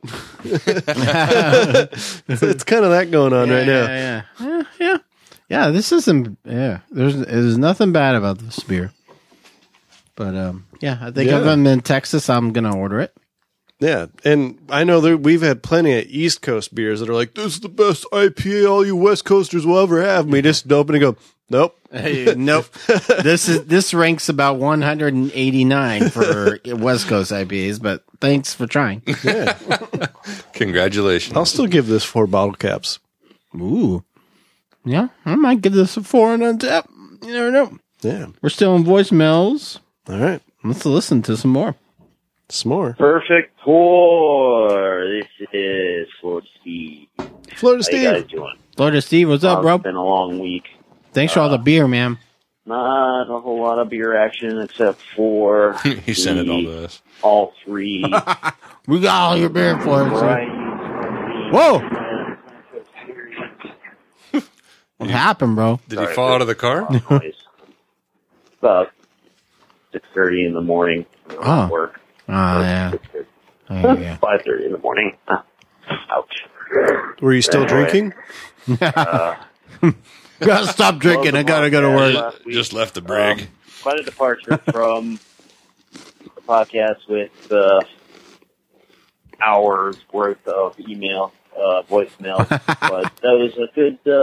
It's kind of that going on right now. Yeah. This isn't. Yeah, there's nothing bad about this beer. But I think if I'm in Texas, I'm gonna order it. Yeah, and I know we've had plenty of East Coast beers that are like, this is the best IPA all you West Coasters will ever have. And we just open and go, nope. Hey, nope. This ranks about 189 for West Coast IPAs, but thanks for trying. Yeah. Congratulations. I'll still give this 4 bottle caps. Ooh. Yeah, I might give this a 4 and on tap. You never know. Yeah. We're still in voicemails. All right. Let's listen to some more. S'more. Perfect pour. This is Florida Steve. Florida How Steve. you guys doing? Florida Steve, what's up, bro? It's been a long week. Thanks for all the beer, man. Not a whole lot of beer action except for He sent it all to us. all 3. We got all your beer, Florida Steve. Whoa! What happened, bro? Did he fall out of the car? About 6:30 in the morning. Oh. Work. Yeah. Oh, yeah. 5:30 in the morning. Ouch. Were you still drinking? Gotta stop drinking. I gotta go to work. Just left the brig. Quite a departure from the podcast with hours worth of voicemail, but that was a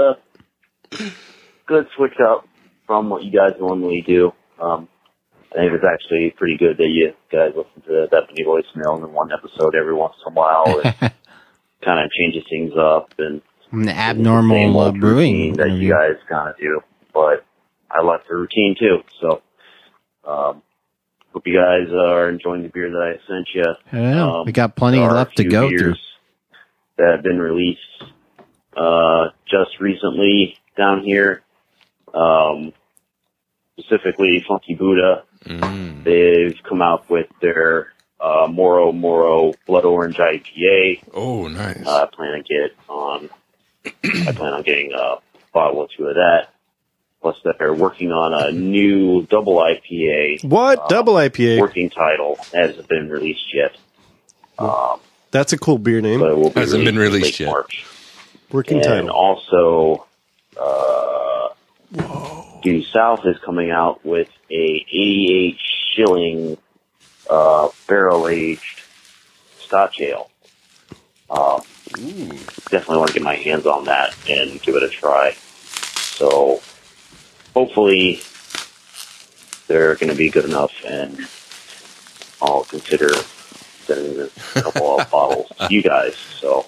good switch up from what you guys normally do. I think it's actually pretty good that you guys listen to that many voicemails in one episode every once in a while. It kind of changes things up and the abnormal brewing that you guys kind of do. But I like the routine too. So hope you guys are enjoying the beer that I sent you. Yeah, we got plenty left to go through. That have been released just recently down here. Specifically, Funky Buddha. They've come out with their Moro Blood Orange IPA. Oh, nice. I plan on getting a bottle or 2 of that. Plus, they're working on a new double IPA. What? Double IPA? Working title hasn't been released yet. That's a cool beer name. But it will be Hasn't been released yet. March. Working And title. also, Due South is coming out with a 88 shilling barrel-aged Scotch ale. Definitely want to get my hands on that and give it a try. So, hopefully, they're going to be good enough, and I'll consider sending a couple of bottles to you guys. So,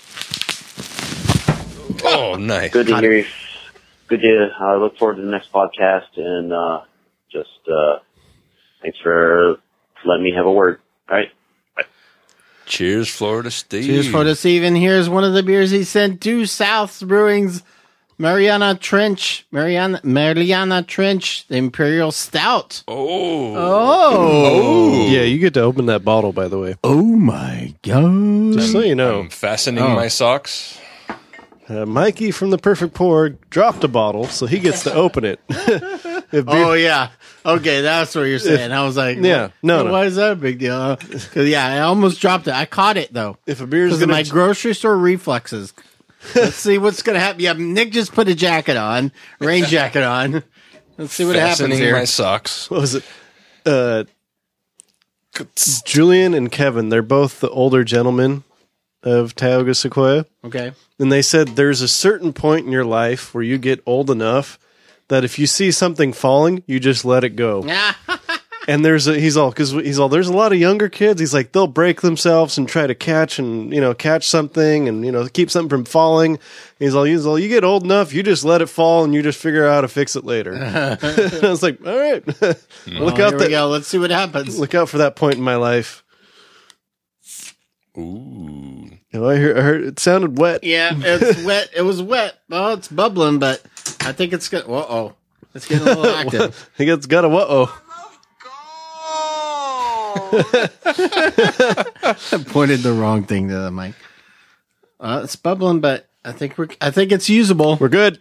Oh, nice. good to hear you. I look forward to the next podcast, and thanks for letting me have a word. All right. Bye. Cheers, Florida Steve. Cheers, Florida Steve. And here's one of the beers he sent. Due South Brewing's Mariana Trench, the Imperial Stout. Oh. Yeah, you get to open that bottle, by the way. Oh my God. Just so you know. I'm fastening my socks. Mikey from the Perfect Pour dropped a bottle, so he gets to open it. Oh, yeah. Okay, that's what you're saying. I was like, Yeah, no. why is that a big deal? Because, I almost dropped it. I caught it, though. If a beer's Because of going my grocery store reflexes. Let's see what's going to happen. Yeah, Nick just put a jacket on, rain jacket on. Let's see what happens Fastening here. my socks. what was it? Julian and Kevin, they're both the older gentlemen of Tioga Sequoia. Okay. And they said there's a certain point in your life where you get old enough that if you see something falling, you just let it go. And there's there's a lot of younger kids. He's like, they'll break themselves and try to catch something and, keep something from falling. He's all, you get old enough, you just let it fall and you just figure out how to fix it later. And I was like, all right, Here we go. Let's see what happens. Look out for that point in my life. Ooh. I heard it sounded wet. Yeah, it's wet. It was wet. Well, it's bubbling, but I think it's good. It's getting a little active. I think it's got a I pointed the wrong thing to the mic. It's bubbling, but I think it's usable. We're good.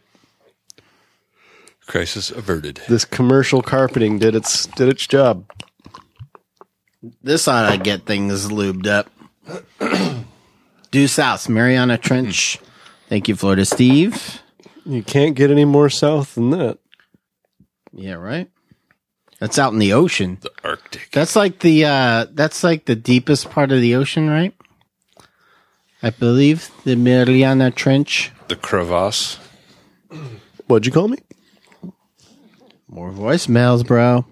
Crisis averted. This commercial carpeting did its job. This ought to get things lubed up. Due south, Mariana Trench. Thank you, Florida Steve. You can't get any more south than that. Yeah, right. That's out in the ocean. The Arctic. That's like the deepest part of the ocean, right? I believe the Mariana Trench. The crevasse. What'd you call me? More voicemails, bro.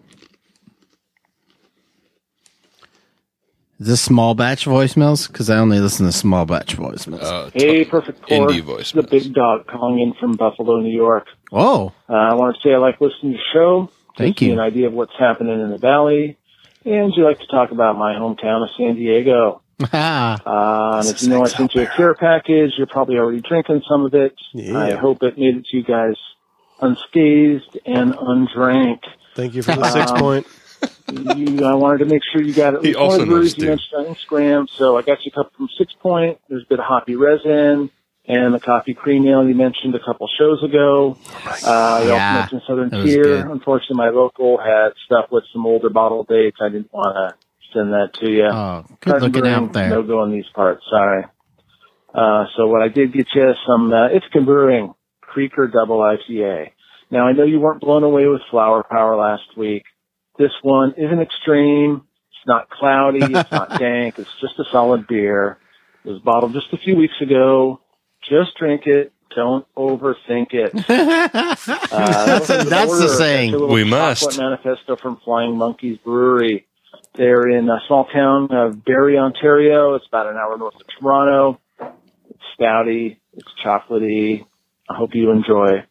Is this small batch voicemails? Because I only listen to small batch voicemails. Hey, Perfect Core. Indie voicemails. The big dog calling in from Buffalo, New York. Oh. I want to say I like listening to the show. Thank Gives me you. an idea of what's happening in the valley. And you like to talk about my hometown of San Diego. And if you know I sent you a care package, you're probably already drinking some of it. Yeah. I hope it made it to you guys unscathed and undrank. Thank you for the 6 point. I wanted to make sure you got at least one of the brews you mentioned on Instagram. So I got you a couple from 6 Point. There's a bit of hoppy resin and the coffee cream ale you mentioned a couple shows ago. You also mentioned Southern Tier. Unfortunately, my local had stuff with some older bottle dates. I didn't want to send that to you. Oh, good looking out there. No go on these parts. Sorry. So what I did get you some Ithaca Brewing Creeker Double IPA. Now, I know you weren't blown away with Flower Power last week. This one isn't extreme. It's not cloudy. It's not dank. It's just a solid beer. It was bottled just a few weeks ago. Just drink it. Don't overthink it. That's the saying. We must. Manifesto from Flying Monkeys Brewery. They're in a small town of Barrie, Ontario. It's about an hour north of Toronto. It's stouty. It's chocolatey. I hope you enjoy.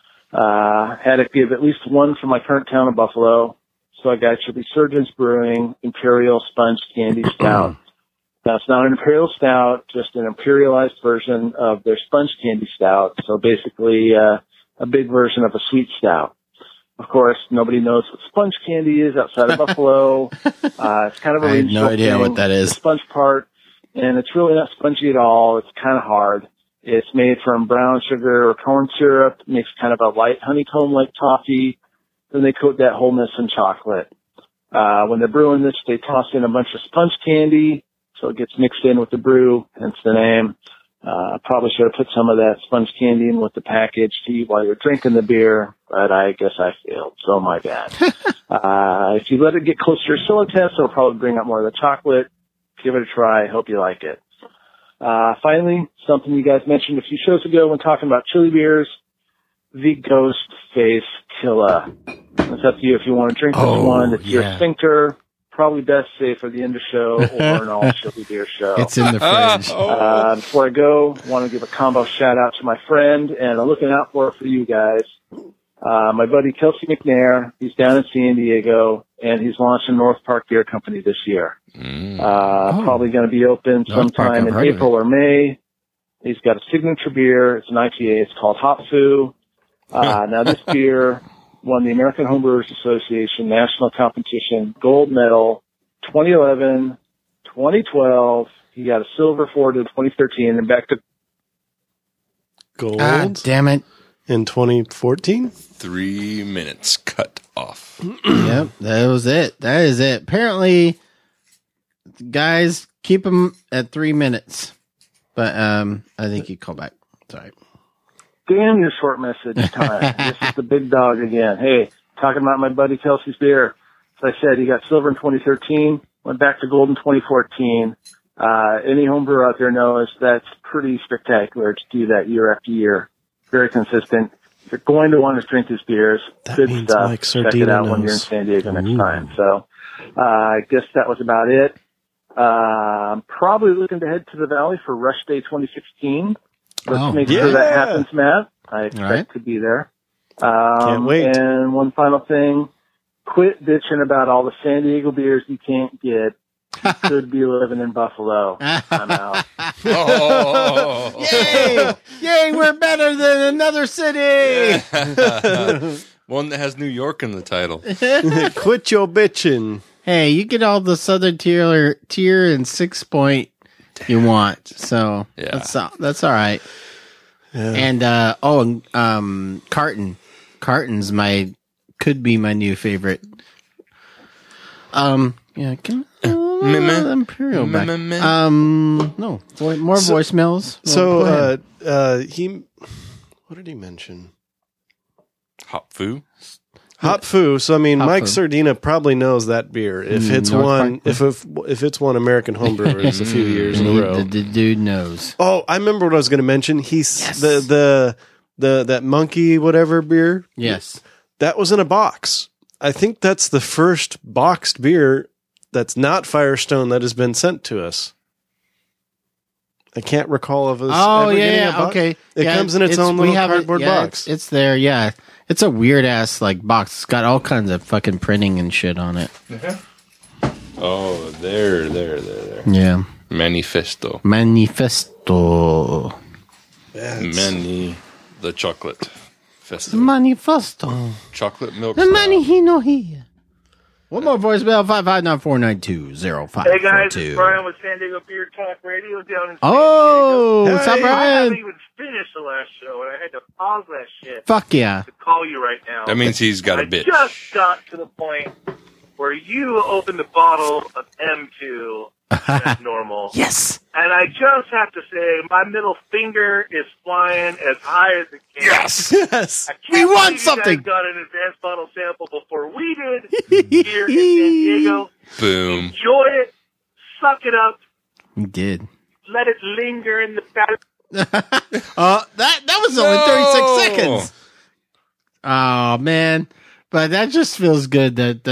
Had to give at least one from my current town of Buffalo. So I got your Resurgence Brewing Imperial Sponge Candy Stout. Now, it's not an Imperial Stout, just an imperialized version of their Sponge Candy Stout. So basically, a big version of a sweet stout. Of course, nobody knows what sponge candy is outside of Buffalo. It's kind of a I have no idea what that is. The sponge part, and it's really not spongy at all. It's kind of hard. It's made from brown sugar or corn syrup. It makes kind of a light honeycomb-like toffee. Then they coat that wholeness in chocolate. When they're brewing this, they toss in a bunch of sponge candy, so it gets mixed in with the brew, hence the name. Probably should have put some of that sponge candy in with the package to eat while you're drinking the beer, but I guess I failed, so my bad. If you let it get close to your solo test, it'll probably bring out more of the chocolate. Give it a try. Hope you like it. Finally, something you guys mentioned a few shows ago when talking about chili beers, the Ghost Face Killer. It's up to you if you want to drink this one. It's your sphincter. Probably best say for the end of show or an all chili beer show. It's in the fridge. Before I go, I want to give a combo shout out to my friend, and I'm looking out for you guys. My buddy Kelsey McNair, he's down in San Diego, and he's launching North Park Beer Company this year. Probably going to be open sometime in April or May. He's got a signature beer. It's an IPA. It's called Hop Foo. Now this beer won the American Homebrewers Association National Competition Gold Medal 2011, 2012. He got a silver for it in 2013 and back to gold. Damn it. In 2014? 3 minutes cut off. Yep, that was it. That is it. Apparently, guys, keep them at 3 minutes. But I think you call back. Sorry. Damn your short message time. This is the big dog again. Hey, talking about my buddy Kelsey's beer. As I said, he got silver in 2013, went back to gold in 2014. Any homebrewer out there knows that's pretty spectacular to do that year after year. Very consistent. If you're going to want to drink his beers, good stuff. Mike Check it out when you're in San Diego next time. So, I guess that was about it. I'm probably looking to head to the Valley for Rush Day 2016. Let's make sure that happens, Matt. I expect to be there. Can't wait. And one final thing. Quit bitching about all the San Diego beers you can't get. You could be living in Buffalo. I'm out. Yay! Yay, we're better than another city! One that has New York in the title. Quit your bitching. Hey, you get all the Southern tier and 6 point you want. So that's all right. Yeah. And Carton. Carton's could be my new favorite. Imperial back. No, more voicemails. So what did he mention? Hop Foo. Hop Foo. So I mean, Hop Mike Foo. Sardina probably knows that beer. If it's one, if it's one American homebrewers a few years in a row, the dude knows. Oh, I remember what I was going to mention. He's the that monkey whatever beer. Yes, that was in a box. I think that's the first boxed beer that's not Firestone that has been sent to us. I can't recall of us. Oh ever getting a yeah, box. okay. It comes in its own little cardboard box. It's there. Yeah, it's a weird ass box. It's got all kinds of fucking printing and shit on it. Oh, there. Yeah, Manifesto. The chocolate festival. Manifesto. Chocolate milk. The money he know here. One more voicemail, 559-492-0542. Hey guys, it's Brian with San Diego Beer Talk Radio down in San Diego. What's up, I Brian? haven't even finished the last show, and I had to pause that shit. Fuck yeah. To call you right now. That means he's got a bitch. I just got to the point where you opened a bottle of M2 as normal. Yes. And I just have to say, my middle finger is flying as high as it can. Yes. We want something. You guys got an advanced bottle sample before we did here in San Diego. Boom. Enjoy it. Suck it up. We did. Let it linger in the back. That was only 36 seconds. Oh man. But that just feels good that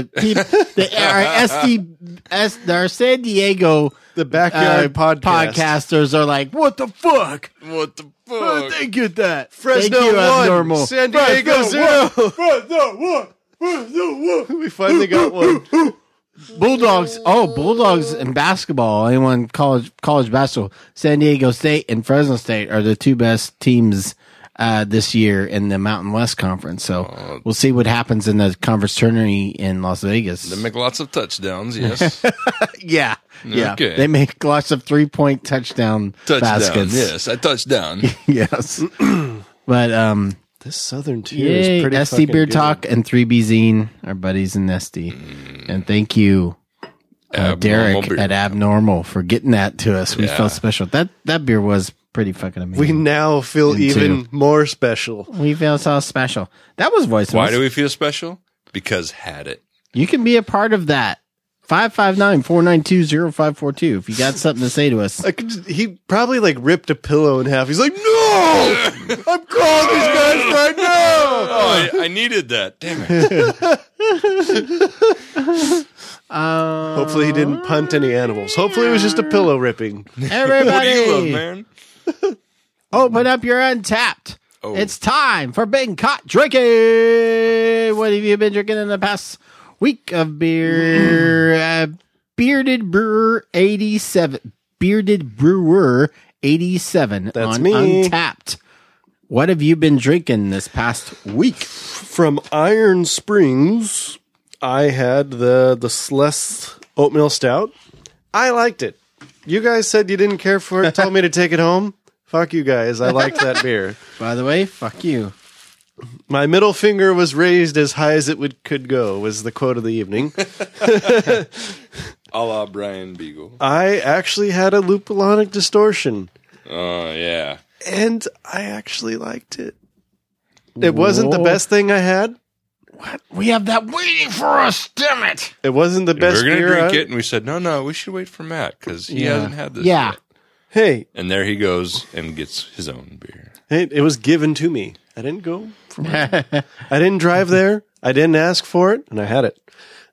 our San Diego the backyard podcasters are like, what the fuck? What the fuck? How did they get that? Fresno Thank you, 1, Abnormal. San Diego 0. Fresno 1. We finally got one. Bulldogs in basketball. Anyone college basketball? San Diego State and Fresno State are the two best teams this year in the Mountain West Conference. So we'll see what happens in the conference tourney in Las Vegas. They make lots of touchdowns, yes. Yeah. Okay. They make lots of 3-point touchdown baskets. Yes, I touched down. Yes. But this Southern tier is pretty SD fucking Beer good. Talk and 3B Zine, our buddies in SD. And thank you, Derek beer. at Abnormal, for getting that to us. We felt special. That beer was pretty fucking amazing. We now feel even more special. We feel so special. That was voicemails. Why do we feel special? Because had it. You can be a part of that. 559-492-0542 if you got something to say to us. He probably ripped a pillow in half. He's like, no! I'm calling these guys right now! Oh, I needed that. Damn it. Hopefully he didn't punt any animals. Hopefully it was just a pillow ripping. Everybody, What do you love, man? open up your Untapped. Oh. It's time for being caught drinking. What have you been drinking in the past week of beer? Bearded Brewer 87. Bearded Brewer 87 That's on me. Untapped. What have you been drinking this past week? From Iron Springs, I had the Celeste Oatmeal Stout. I liked it. You guys said you didn't care for it, told me to take it home. Fuck you guys. I liked that beer. By the way, fuck you. My middle finger was raised as high as it could go, was the quote of the evening. A la Brian Beagle. I actually had a lupulonic distortion, Oh, yeah. and I actually liked it. It wasn't the best thing I had, What? We have that waiting for us, damn it. It wasn't the best We were beer. going to drink it, and we said, no, we should wait for Matt because he hasn't had this yet. Hey. And there he goes and gets his own beer. Hey, it was given to me. I didn't go for it. I didn't drive there. I didn't ask for it, and I had it.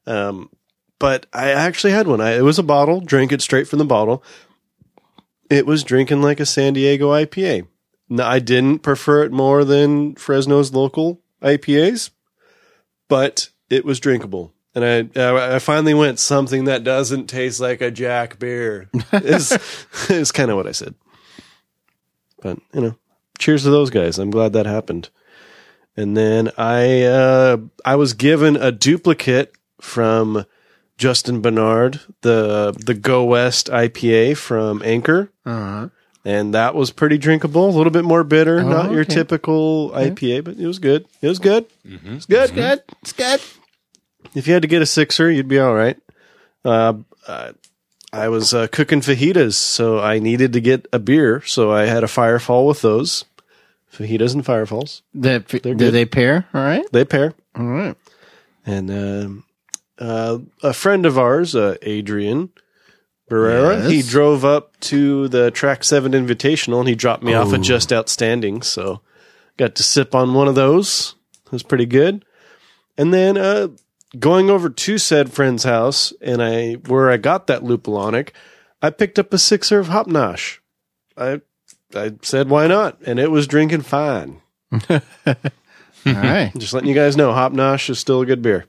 But I actually had one. It was a bottle, drank it straight from the bottle. It was drinking like a San Diego IPA. Now, I didn't prefer it more than Fresno's local IPAs, but it was drinkable. And I finally went something that doesn't taste like a Jack beer. Is kind of what I said. But, cheers to those guys. I'm glad that happened. And then I was given a duplicate from Justin Bernard, the Go West IPA from Anchor. Uh-huh. And that was pretty drinkable, a little bit more bitter, not your typical IPA, but it was good. It was good. Mm-hmm. It's good. Good. It's good. If you had to get a sixer, you'd be all right. I was cooking fajitas, so I needed to get a beer, so I had a Firefall with those. Fajitas and Firefalls. Do they pair? All right. They pair. All right. And a friend of ours, Adrian Barrera, Yes. he drove up to the Track 7 Invitational, and he dropped me off at Just Outstanding, so got to sip on one of those. It was pretty good. And then going over to said friend's house, and where I got that Lupulonic, I picked up a sixer of Hop Nosh. I said, why not? And it was drinking fine. All right. Just letting you guys know, Hop Nosh is still a good beer.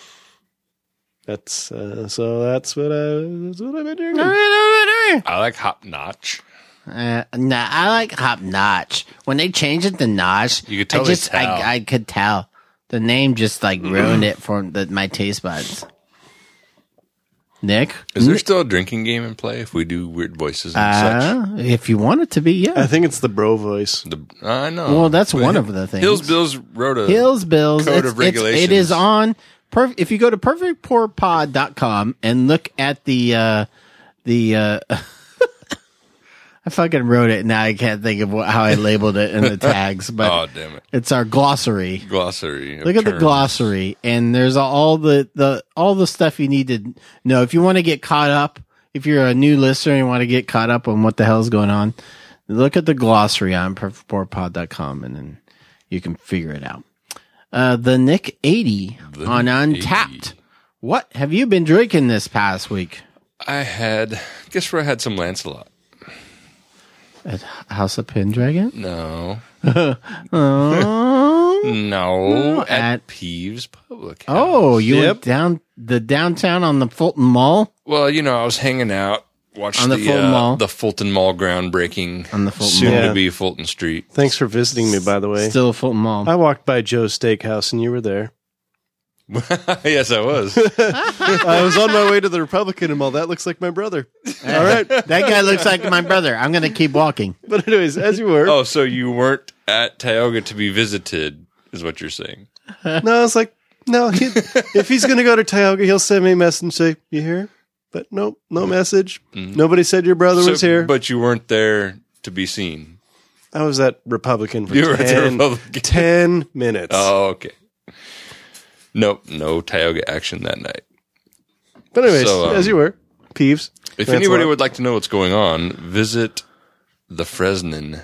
That's what I've been drinking. I like Hop Notch. Nah, I like Hop Notch. When they changed it to Nosh, You could totally tell. I could tell. The name just ruined it for my taste buds. Nick? Is there still a drinking game in play if we do weird voices and such? If you want it to be, yeah. I think it's the bro voice. I know. Well, that's But one of the things. Hills Bills wrote a Hills Bills. code of regulations. It is on. If you go to perfectpourpod.com and look at the I fucking wrote it. Now I can't think of how I labeled it in the tags, but Oh, damn it. it's our glossary. Glossary. of Look at the terms. glossary, and there's all the stuff you need to know if you want to get caught up. If you're a new listener and you want to get caught up on what the hell's going on, look at the glossary on perfectpourpod.com, and then you can figure it out. The Nick 80 on Untapped. 80. What have you been drinking this past week? Guess where I had some Lancelot? At House of Pendragon? No. Oh, No. at- At Peeves Public House. oh, you Yep. went downtown on the Fulton Mall? Well, I was hanging out, watched On the Fulton Mall? the Fulton Mall groundbreaking. On the Fulton soon Mall. to be Fulton Street. Thanks for visiting me, by the way. Still Fulton Mall. I walked by Joe's Steakhouse, and you were there. Yes, I was. I was on my way to the Republican Mall. That looks like my brother. All right. That guy looks like my brother. I'm going to keep walking. But anyways, as you were. Oh, so you weren't at Tioga to be visited, is what you're saying. No, I was like, no, if he's going to go to Tioga, he'll send me a message and say, you here? But nope, no message. Nobody said your brother was here. But you weren't there to be seen. I was at Republican for You were at the 10, Republican. 10 minutes. Oh, okay. Nope, no Tioga action that night. But anyways, So, as you were, Peeves. If Lancelot. anybody would like to know what's going on, visit thefresnon.com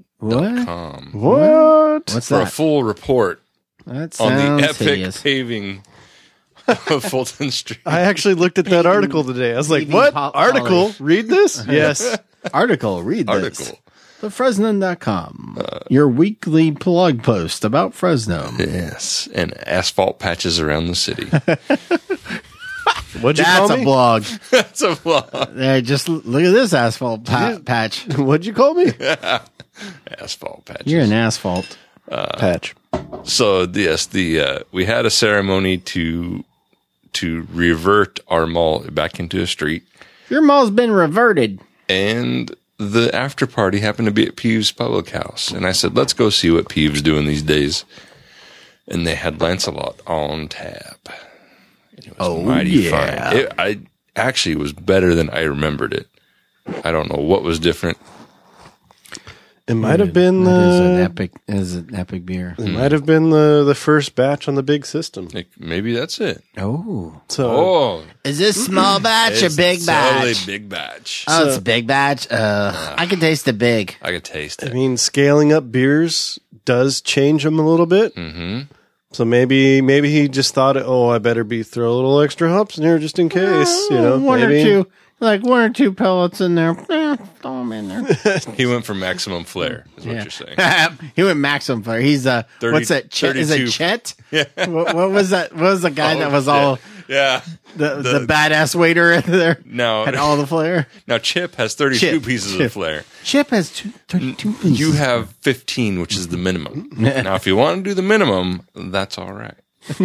What? What's for a that? full report That on sounds the epic hideous. paving of Fulton Street. I actually looked at that article today. I was like, Paving what? polish. Article? Read this? Yes. Article. Read this. Article. TheFresno.com. Your weekly blog post about Fresno. Yes, and asphalt patches around the city. What'd you That's call a me? blog. That's a vlog. There, just look at this asphalt patch. What'd you call me? Asphalt patches. You're an asphalt. Patch. So yes, we had a ceremony to revert our mall back into a street, Your mall's been reverted. and the after party happened to be at Peeves Public House, and I said, "Let's go see what Peeves doing these days." And they had Lancelot on tap. It was mighty fine. I actually was better than I remembered it. I don't know what was different. It might have been an epic beer. It might have been the first batch on the big system. Maybe that's it. So, is this small batch or big batch? Totally big batch. Oh, it's a big batch. I can taste the big. I can taste it. I mean, scaling up beers does change them a little bit. Mm-hmm. So maybe he just thought, I better throw a little extra hops in here just in case. One or two. Like 1 or 2 pellets in there. Throw them in there. He went for maximum flair, is what you're saying. He went maximum flair. He's 30, what's that? Is it Chet? Yeah. What was that? What was the guy that was all the badass waiter in there? No, had all the flair. Now Chip has 32 pieces of flair. Chip has 32 pieces. You have 15, which is the minimum. Now, if you want to do the minimum, that's all right.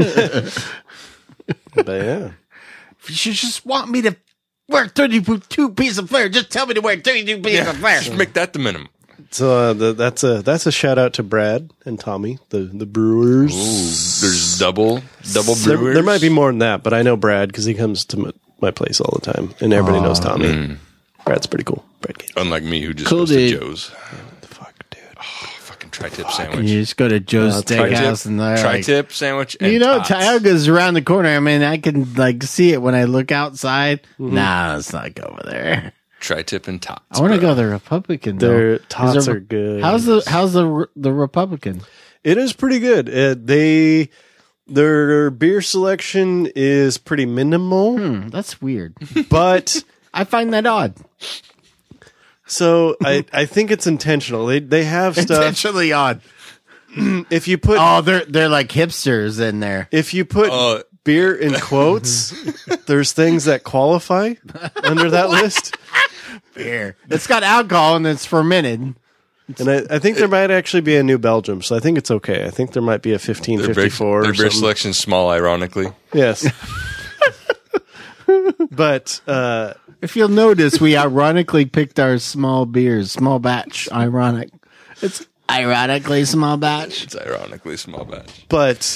But yeah, if you just want me to wear 32 pieces of flair, just tell me to wear 32 pieces of flair. Just make that the minimum. So that's a shout out to Brad and Tommy, the brewers. Ooh, there's double brewers. There might be more than that, but I know Brad because he comes to my place all the time, and everybody knows Tommy. Brad's pretty cool. Brad Gates. Unlike me, who just goes to Joe's. What the fuck, dude? Oh, fucking tri-tip sandwich. You just go to Joe's Steakhouse and tri-tip sandwich. And Tioga's around the corner. I mean, I can see it when I look outside. Nah, let's not go over there. Tri-tip and tots. I want to go to the Republican. Their tots are good. How's the Republican? It is pretty good. Their beer selection is pretty minimal. That's weird, but I find that odd. So I think it's intentional. They have stuff intentionally odd. If you put they're like hipsters in there. If you put beer in quotes, there's things that qualify under that list. Beer. It's got alcohol and it's fermented. And I think there might actually be a New Belgium, so I think it's okay. I think there might be a 1554. Their beer selection's small, ironically. Yes. But if you'll notice, we ironically picked our small beers, small batch. Ironic. It's ironically small batch. It's ironically small batch. But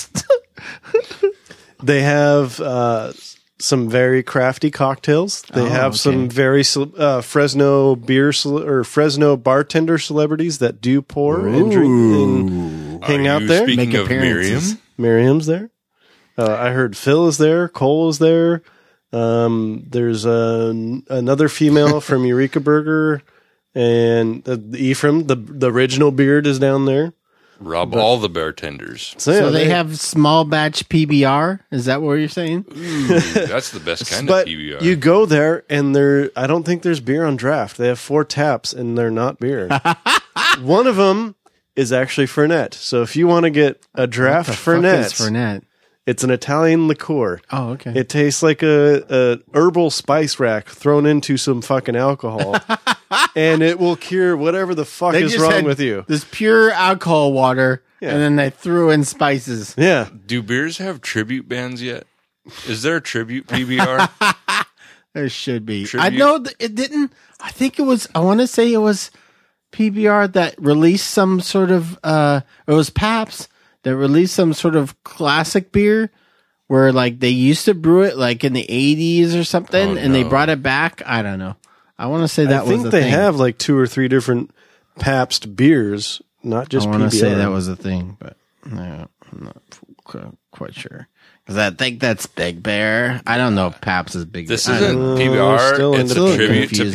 they have some very crafty cocktails. They have some very Fresno beer or Fresno bartender celebrities that do pour and drink and hang out there. Speaking of Miriam? Miriam's there. I heard Phil is there. Cole is there. There's another female from Eureka Burger, and Ephraim, the original beard, is down there. All the bartenders. So they have small batch PBR. Is that what you're saying? Ooh, that's the best kind of PBR. You go there, and I don't think there's beer on draft. They have 4 taps, and they're not beer. One of them is actually Fernet. So if you want to get a draft Fernet, it's an Italian liqueur. Oh, okay. It tastes like a herbal spice rack thrown into some fucking alcohol. And it will cure whatever the fuck is wrong with you. This pure alcohol water, and then they threw in spices. Yeah. Do beers have tribute bands yet? Is there a tribute PBR? There should be. I know it didn't. I think it was, I want to say it was PBR that released some sort of, it was Pabst that released some sort of classic beer where like they used to brew it like in the 80s or something, and they brought it back. I don't know. I want to say that was the thing. I think they have like 2 or 3 different Pabst beers, not just PBR. I want to say that was a thing, but no, I'm not quite sure. Because I think that's Big Bear. I don't know if Pabst is Big Bear. This isn't PBR. It's a tribute to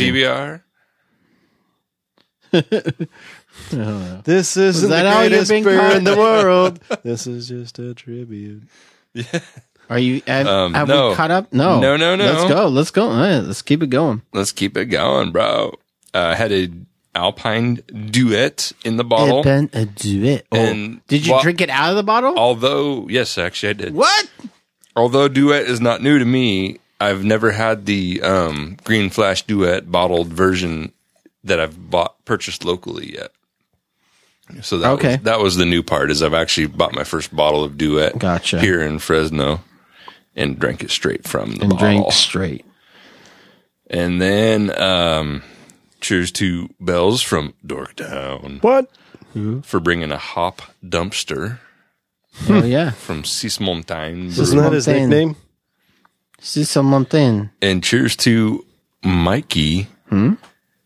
PBR. This isn't the greatest beer in the world. This is just a tribute. Yeah. Are you? Have we caught up? No. Let's go. Let's keep it going. Let's keep it going, bro. I had a Alpine Duet in the bottle. A Duet. And did you drink it out of the bottle? Although, yes, actually, I did. What? Although Duet is not new to me, I've never had the Green Flash Duet bottled version that I've purchased locally yet. So that was the new part. Is I've actually bought my first bottle of Duet here in Fresno. And drank it straight from the bottle. Drank straight. And then, cheers to Bells from Dorktown. What? For bringing a hop dumpster. Oh, yeah. From Cis Montagne. Isn't that his nickname? Cis Montagne. And cheers to Mikey.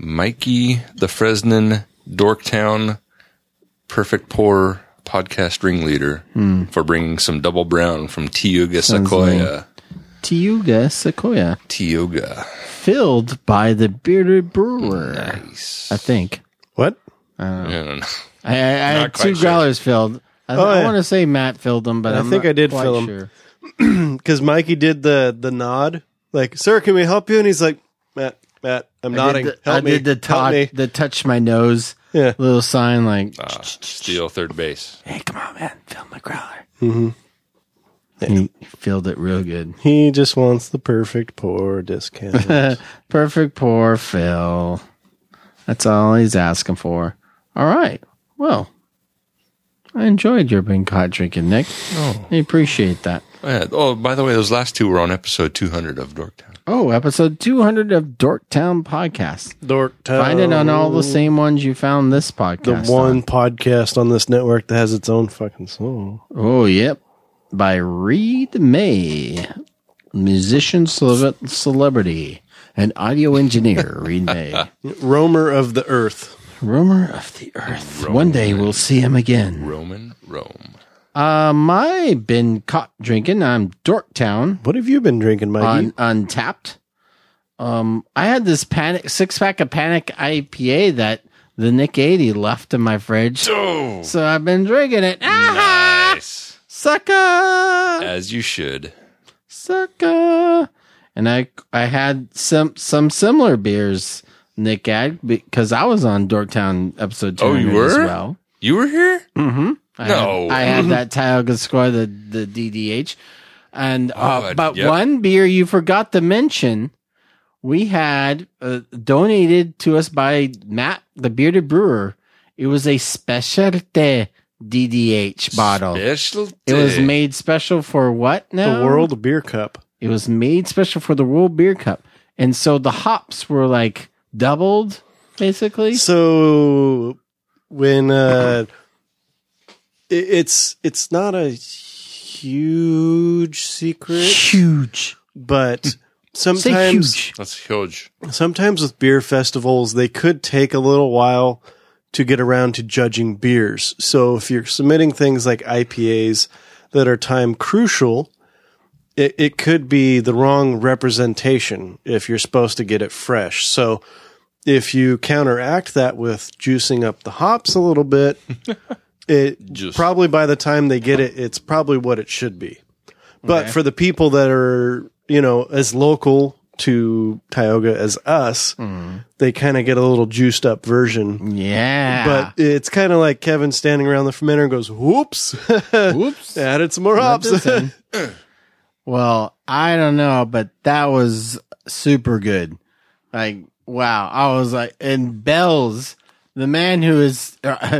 Mikey, the Fresnon, Dorktown, Perfect Pour podcast ringleader for bringing some double brown from Tioga Sequoia. Tioga Sequoia. Tioga. Filled by the Bearded Brewer. Nice. I think. What? I don't know. I don't know. I had two growlers filled. I want to say Matt filled them, but I think I did fill them. Sure. Because Mikey did the nod. Like, sir, can we help you? And he's like, Matt, I'm nodding. Help me. I did the touch my nose little sign like. Steal third base. Hey, come on, man. Fill my growler. Mm-hmm. He filled it real good. He just wants the perfect pour discount. Perfect pour, Phil. That's all he's asking for. All right. Well, I enjoyed your being caught drinking, Nick. Oh. I appreciate that. Yeah. Oh, by the way, those last two were on episode 200 of Dorktown. Oh, episode 200 of Dorktown Podcast. Dorktown. Find it on all the same ones you found this podcast. The one podcast on this network that has its own fucking song. Oh, yep. By Reed May, musician, celebrity, and audio engineer, Reed May. Roamer of the Earth. Roamer of the Earth. One day we'll see him again. Rome. I been caught drinking. I'm Dorktown. What have you been drinking, Mikey? Untapped. I had this six-pack of Panic IPA that the Nick 80 left in my fridge. Oh. So I've been drinking it. Nice. Sucker! As you should. Sucker! And I had some similar beers, Nick had, because I was on Dorktown episode 200 you were? as well. You were here? Mm-hmm. No. I had that Tioga Score, the DDH. And but yep. one beer you forgot to mention, we had donated to us by Matt, the Bearded Brewer. It was a specialty DDH bottle. Specialty. It was made special for what now? The World Beer Cup. It was made special for the World Beer Cup. And so the hops were like doubled, basically. So when it's not a huge secret. Huge. But sometimes huge. That's huge. Sometimes with beer festivals, they could take a little while to get around to judging beers. So if you're submitting things like IPAs that are time crucial, it could be the wrong representation if you're supposed to get it fresh. So if you counteract that with juicing up the hops a little bit, probably by the time they get it, it's probably what it should be. But for the people that are, as local to Tioga as us, they kind of get a little juiced up version. Yeah. But it's kind of like Kevin standing around the fermenter and goes, whoops. Whoops. Added some more hops. Well, I don't know, but that was super good. Like, wow. I was like, and Bells, the man who is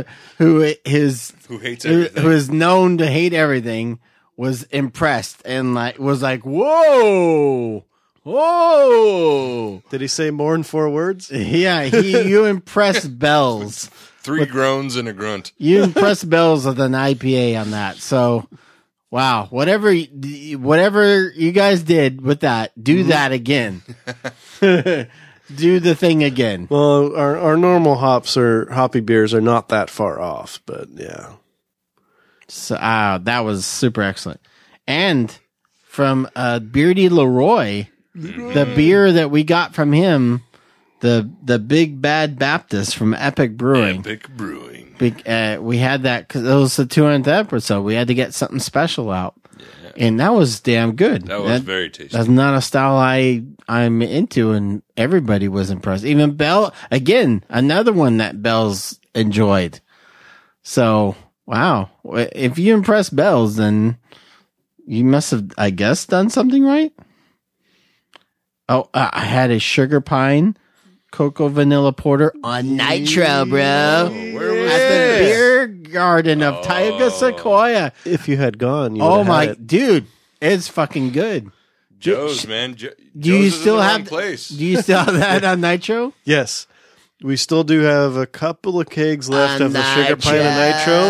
known to hate everything, was impressed and was like, whoa. Did he say more than 4 words? Yeah, you impressed Bells. 3 groans and a grunt. You impressed Bells with an IPA on that. So, wow, whatever you guys did with that, do that again. Do the thing again. Well, our normal hoppy beers are not that far off, but yeah. So that was super excellent. And from Beardy Leroy, the beer that we got from him, the Big Bad Baptist from Epic Brewing. We had that because it was the 200th episode. We had to get something special out. Yeah. And that was damn good. That was very tasty. That's not a style I'm into, and everybody was impressed. Even Bell, again, another one that Bells enjoyed. So, wow. If you impress Bells, then you must have, I guess, done something right. Oh, I had a Sugar Pine Cocoa Vanilla Porter on Nitro, bro. Where was at the beer garden of Tioga Sequoia. If you had gone, you would have had it. Dude, it's fucking good. Joe's, man. Do you still have place? Do you still have that on Nitro? Yes. We still do have a couple of kegs left of the Sugar Pine and Nitro.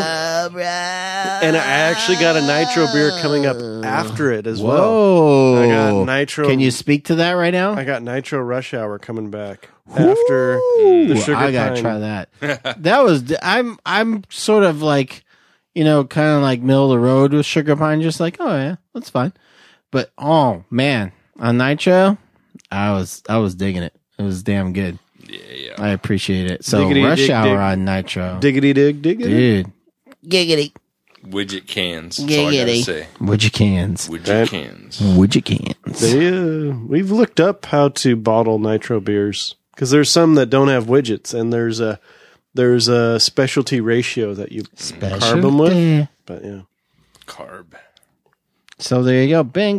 Cobra. And I actually got a nitro beer coming up after it as well. Whoa. I got nitro. Can you speak to that right now? I got Nitro Rush Hour coming back after the Sugar I gotta Pine. try that. That was I'm sort of like, kind of like middle of the road with Sugar Pine, just like, oh yeah, that's fine. But oh man, on Nitro, I was digging it. It was damn good. Yeah. I appreciate it. So Diggity Rush dig Hour dig. on Nitro, Diggity dig diggity. dude, giggity, Widget cans. That's all I gotta giggity. say. Would you cans? Widget Right. cans. Would you cans? We've looked up how to bottle nitro beers because there's some that don't have widgets, and there's a specialty ratio that you carb them with. But yeah, Carb. So there you go. Ben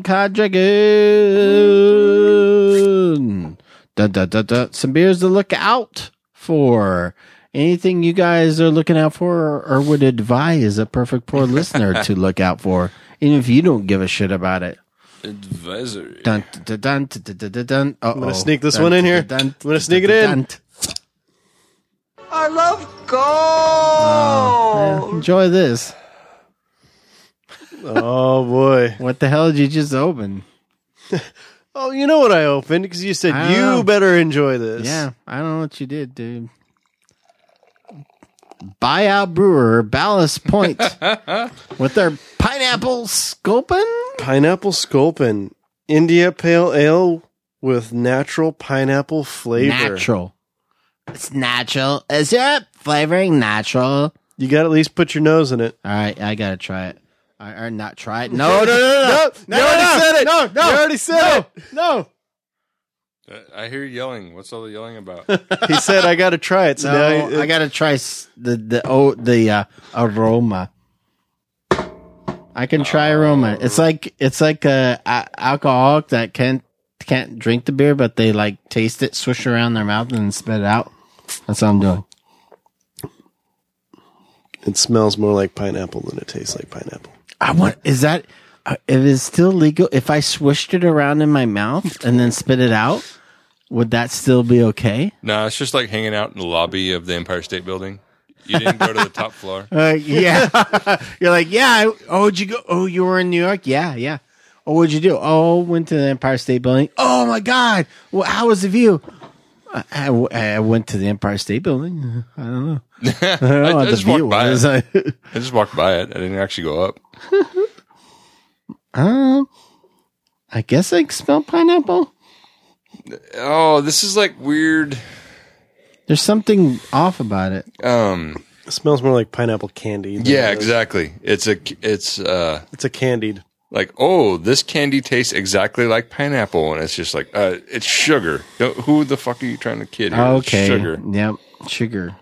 Dragon. Some beers to look out for. Anything you guys are looking out for or would advise a Perfect Pour listener to look out for, even if you don't give a shit about it. Advisory. Dun, dun, dun, dun, dun, dun, dun. I'm gonna sneak this one in here. I'm gonna sneak it in. I love gold. Yeah, enjoy this. Oh boy! What the hell did you just open? Oh, you know what I opened because you said I don't you know. better enjoy this. Yeah, I don't know what you did, dude. Buyout Brewer, Ballast Point, with their pineapple sculpin. Pineapple Sculpin India Pale Ale with natural pineapple flavor. Natural. It's natural. Is your flavoring natural? You got to at least put your nose in it. All right, I gotta try it. Or not try it. No. You already said it. No. You already said it. No. I hear you yelling. What's all the yelling about? He said I got to try it. So now I gotta try the aroma. I can try aroma. It's like a alcoholic that can't drink the beer, but they like taste it, swish it around their mouth, and then spit it out. That's what I'm doing. it smells more like pineapple than it tastes like pineapple. Is that if it's still legal? If I swished it around in my mouth and then spit it out, would that still be okay? No, it's just like hanging out in the lobby of the Empire State Building. You didn't go to the top floor. Yeah. You're like, yeah. Where'd you go? Oh, you were in New York? Yeah. Oh, what'd you do? Oh, went to the Empire State Building. Oh, my God. Well, how was the view? I went to the Empire State Building. I don't know. I just walked by was. it. I just walked by it. I didn't actually go up. I guess I smell pineapple. Oh, this is like weird. There's something off about it. It smells more like pineapple candy. Yeah, exactly. It's a candied. Like, oh, this candy tastes exactly like pineapple, and it's just like, it's sugar. Who the fuck are you trying to kid here? Okay. Sugar. Yep. Sugar.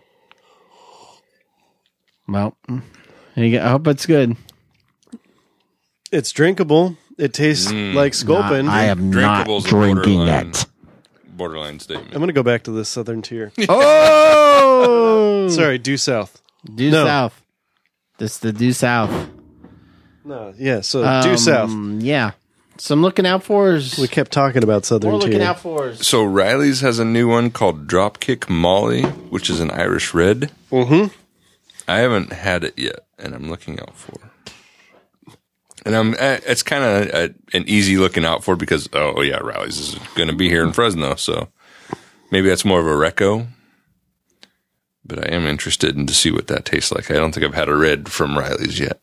Well, there you go. I hope it's good. It's drinkable. It tastes like Sculpin. I am not Drinkable's a drinking it. Borderline statement. I'm going to go back to the Southern Tier. Oh! Sorry, due south. Due No. south. This is the due south. No, yeah, so due south. Yeah. So I'm looking out for is We kept talking about Southern we're looking Tier. out for is So Riley's has a new one called Dropkick Molly, which is an Irish red. Mm-hmm. I haven't had it yet, and I'm looking out for. And it's kind of an easy looking out for because, oh yeah, Riley's is going to be here in Fresno, so maybe that's more of a reco. But I am interested in to see what that tastes like. I don't think I've had a red from Riley's yet.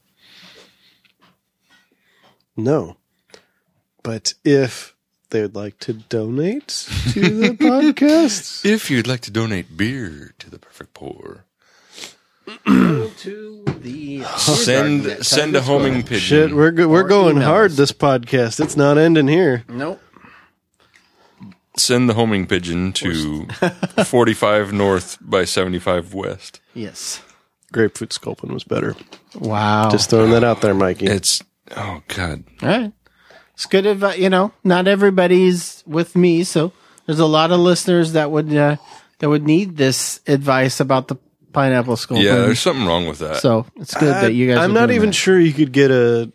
No. But if they would like to donate to the podcast, If you'd like to donate beer to the Perfect Pour, to the send a homing pigeon. shit, we're going emails. hard this podcast. It's not ending here. Nope. Send the homing pigeon to 45 North by 75 West. Yes. Grapefruit Sculpin was better. Wow. Just throwing that out there, Mikey. It's, oh God. All right. It's good if not everybody's with me, so there's a lot of listeners that would need this advice about the pineapple sculpin. Yeah, there's something wrong with that. So it's good that you guys. I'm are not doing even that. sure you could get an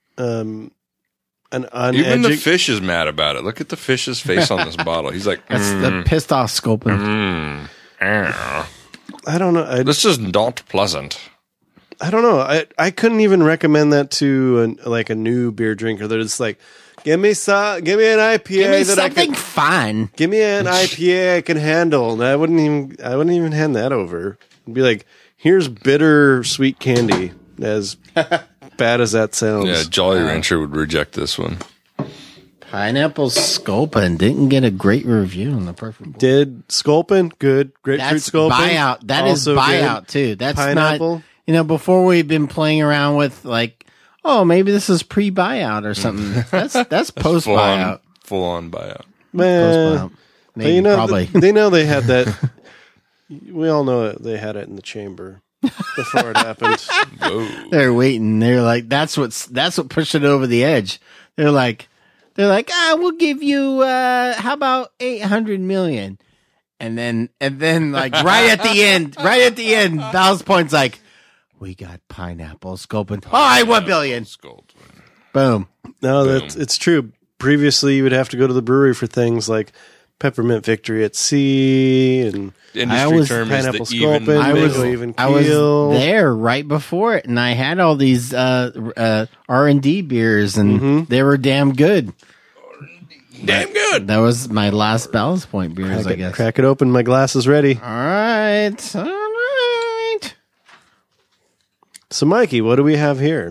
Even the uneducated. fish is mad about it. Look at the fish's face on this bottle. He's like, That's the pissed off sculpin. I don't know. this is not pleasant. I don't know. I couldn't even recommend that to a new beer drinker. They're just like, give me an IPA. Give me something fun. Give me an IPA I can handle. And I wouldn't even hand that over. I'd be like, here's bitter sweet candy. As bad as that sounds. Yeah, Jolly Rancher would reject this one. Pineapple Sculpin didn't get a great review on the Perfect. Did Sculpin good? Grapefruit Sculpin. Buyout. That is buyout good. Too. That's Pineapple. Not. Before we've been playing around with like, oh, maybe this is pre-buyout or something. That's post buyout. Full on buyout. Man, maybe, probably. They know they had that. We all know it. They had it in the chamber before it happened. Whoa. They're waiting. They're like, that's what pushed it over the edge. They're like, we'll give you, how about 800 million? And then like right at the end, Ballast Point's like, we got Pineapple Sculpin. All right, 1 billion. Boom. No, it's true. Previously, you would have to go to the brewery for things like Peppermint Victory at Sea and Pineapple Sculpin. I was there right before it, and I had all these R&D beers, and they were damn good. Damn good. That was my last Ballast Point beers, I guess. Crack it open. My glass is ready. All right. So, Mikey, what do we have here?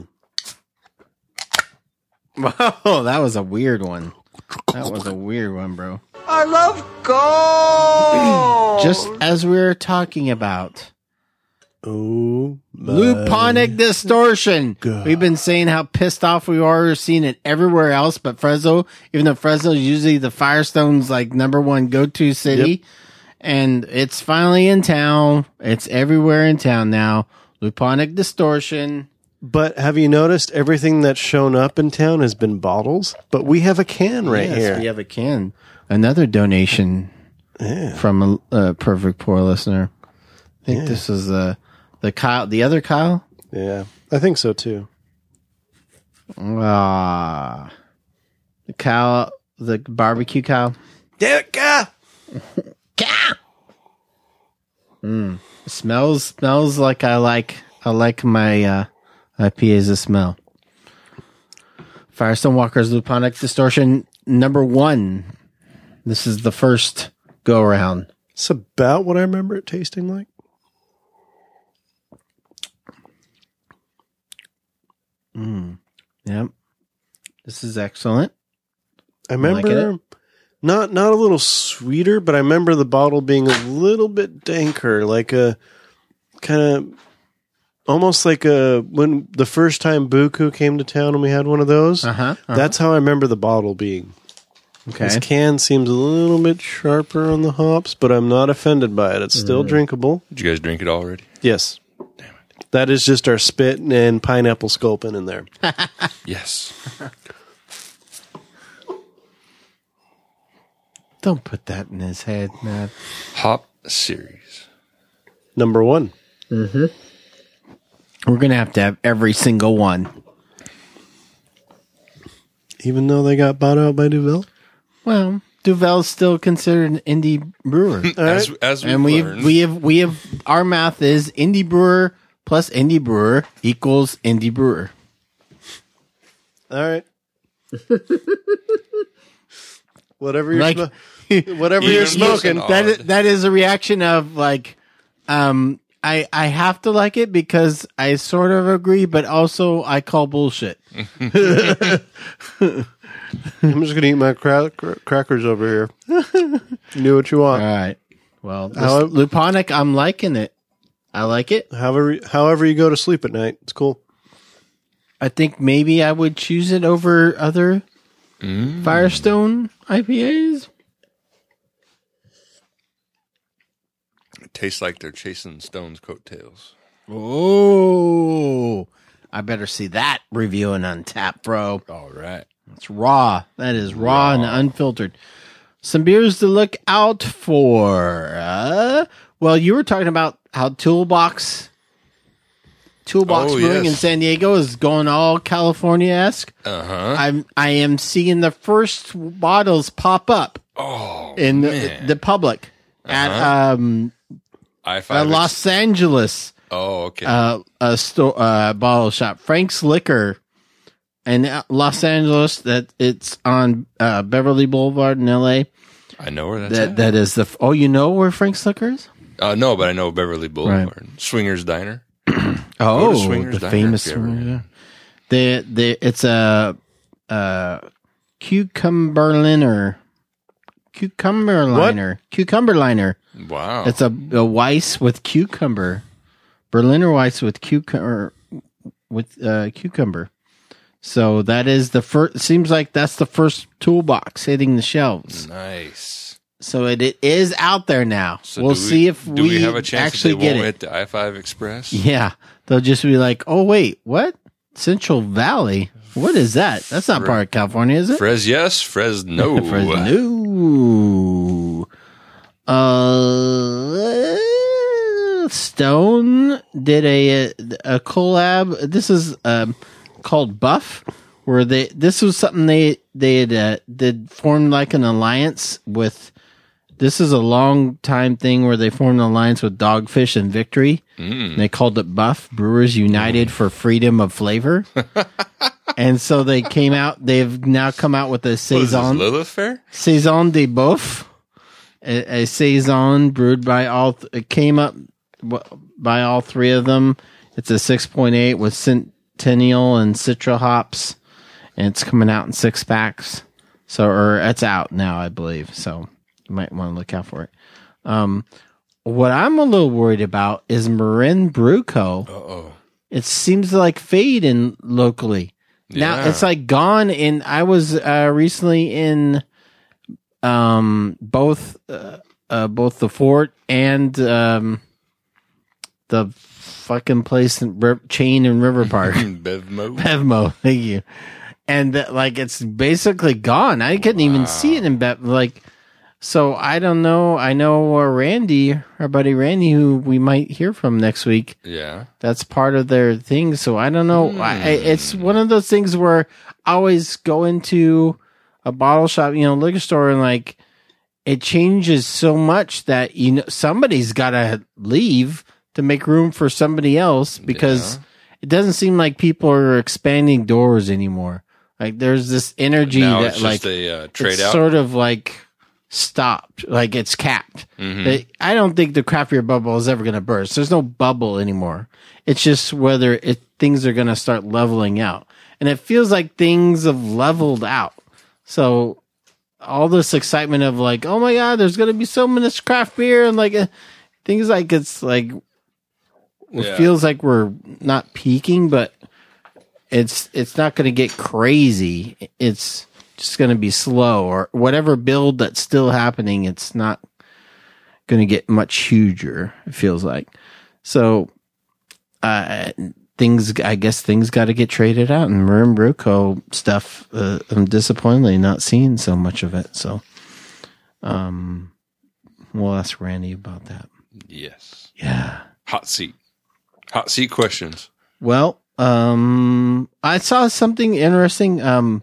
Whoa, that was a weird one. That was a weird one, bro. I love gold. Just as we were talking about. Oh, Luponic Distortion. God. We've been saying how pissed off we are seeing it everywhere else but Fresno, even though Fresno is usually the Firestone's like #1 go-to city. Yep. And it's finally in town. It's everywhere in town now. Luponic Distortion. But have you noticed everything that's shown up in town has been bottles? But we have a can here. We have a can. Another donation from a Perfect Pour listener. I think this is the Kyle, the other Kyle. Yeah, I think so too. The Kyle, the barbecue Kyle. Damn it, Kyle! Smells like I like my IPAs to smell. Firestone Walker's Luponic Distortion #1. This is the first go around. It's about what I remember it tasting like. Yep. This is excellent. I remember not a little sweeter, but I remember the bottle being a little bit danker, like a kind of almost like when the first time Buku came to town and we had one of those. That's how I remember the bottle being. Okay. This can seems a little bit sharper on the hops, but I'm not offended by it. It's still drinkable. Did you guys drink it already? Yes. Damn it. That is just our spit and Pineapple Sculpin in there. Yes. Don't put that in his head, man. Hop Series. #1. We're going to have every single one. Even though they got bought out by Duvel? Well, Duvel's still considered an indie brewer. As we have our math is indie brewer plus indie brewer equals indie brewer. All right. Whatever you're you're smoking. That is a reaction of like, I have to like it because I sort of agree, but also I call bullshit. I'm just gonna eat my crackers over here. Do what you want. All right. Well, Luponic, I'm liking it. I like it. However you go to sleep at night, it's cool. I think maybe I would choose it over other Firestone IPAs. It tastes like they're chasing Stone's coattails. Oh, I better see that review in Untapped, bro. All right. It's raw. That is raw and unfiltered. Some beers to look out for. Well, you were talking about how Toolbox Brewing in San Diego is going all California-esque. I am seeing the first bottles pop up in the public at Los Angeles Oh, okay. Bottle shop, Frank's Liquor in Los Angeles. That it's on Beverly Boulevard in LA. I know where that's at. That is the. You know where Frank's Liquor is? No, but I know Beverly Boulevard. Right. Swingers Diner. The famous Swingers. It's a cucumber liner. Wow. It's a Weiss with cucumber. Berliner Weiss with cucumber. So that is the first. Seems like that's the first toolbox hitting the shelves. Nice. So it is out there now. So we'll see if we have a chance actually that they won't hit the I-5 Express. Yeah, they'll just be like, "Oh wait, what? Central Valley? What is that? That's not part of California, is it?" Yes, Fresno. Fresno. Stone did a collab. This is called Buff, where this was something they had formed like an alliance with. This is a long time thing where they formed an alliance with Dogfish and Victory. They called it Buff, Brewers United for Freedom of Flavor. And so they came out. They've now come out with a saison. Lilith Fair? Saison de Boeuf, a saison brewed by it came up by all three of them. It's a 6.8 with Centennial and Citra hops, and it's coming out in 6-packs. Or it's out now, I believe. So you might want to look out for it. What I'm a little worried about is Marin Brew Co. Uh-oh. It seems like fading locally. Yeah. Now it's like gone. And I was recently in both the Fort and the fucking place chain in River Park. Bevmo, thank you. And it's basically gone. I couldn't even see it in so I don't know. I know Randy, our buddy Randy, who we might hear from next week. Yeah. That's part of their thing. So I don't know. It's one of those things where I always go into a bottle shop, liquor store, and it changes so much that, somebody's got to leave to make room for somebody else because it doesn't seem like people are expanding doors anymore. There's this energy that it's a trade it's out. Sort of stopped, it's capped. Mm-hmm. I don't think the craft beer bubble is ever going to burst. There's no bubble anymore. It's just whether things are going to start leveling out, and it feels like things have leveled out. So all this excitement of oh my god, there's going to be so much craft beer and things it feels like we're not peaking, but it's not going to get crazy. It's just going to be slow, or whatever build that's still happening. It's not going to get much huger. It feels like. So, I guess things got to get traded out, and Marin Brew Co. stuff, I'm disappointingly not seeing so much of it. So, we'll ask Randy about that. Yes. Yeah. Hot seat questions. Well, I saw something interesting.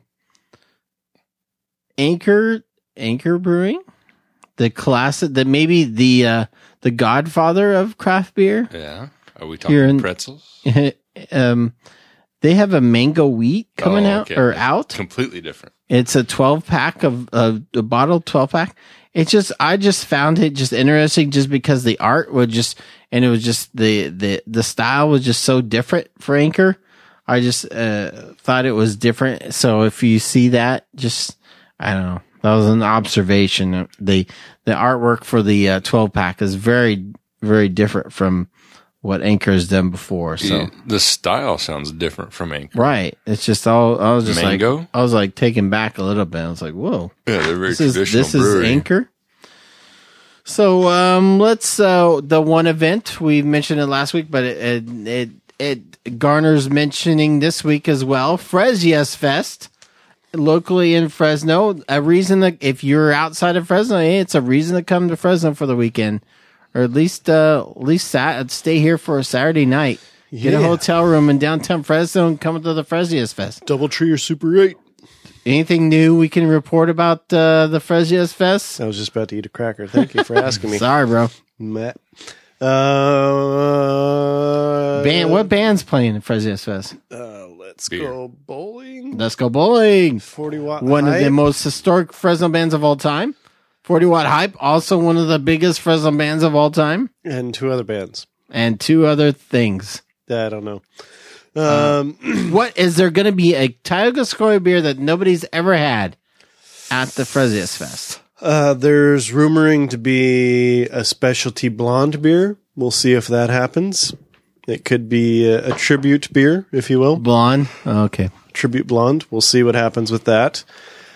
Anchor Brewing, the classic, maybe the godfather of craft beer. Yeah. Are we talking pretzels? They have a mango wheat coming out. Completely different. It's a 12-pack of a bottled 12-pack. I just found it just interesting just because the art would and it was just the style was just so different for Anchor. I just thought it was different. So if you see that, I don't know. That was an observation. The artwork for the 12-pack is very, very different from what Anchor has done before. So the style sounds different from Anchor. Right. It's just all, I was just mango? I was taken back a little bit. I was like, whoa. Yeah, they're very traditional brewery. Is Anchor. So, let's, the one event, we mentioned it last week, but it garners mentioning this week as well. Fresias Fest, locally in Fresno. A reason that if you're outside of Fresno, it's a reason to come to Fresno for the weekend, or at least stay here for a Saturday night. Get a hotel room in downtown Fresno and come to the Fresias Fest. DoubleTree or Super 8. Anything new we can report about the Fresias Fest? I was just about to eat a cracker. Thank you for asking me. Sorry, bro. Matt. What band's playing at Fresno Fest? Let's go bowling. Let's go bowling. 40 Watt One Hype. of the most historic Fresno bands of all time. 40 Watt Hype, also one of the biggest Fresno bands of all time. And 2 other bands. And 2 other things. I don't know. What is there going to be a Tioga Scoria beer that nobody's ever had at the Fresno Fest? There's rumoring to be a specialty blonde beer. We'll see if that happens. It could be a tribute beer, if you will. Blonde? Oh, okay. Tribute blonde. We'll see what happens with that.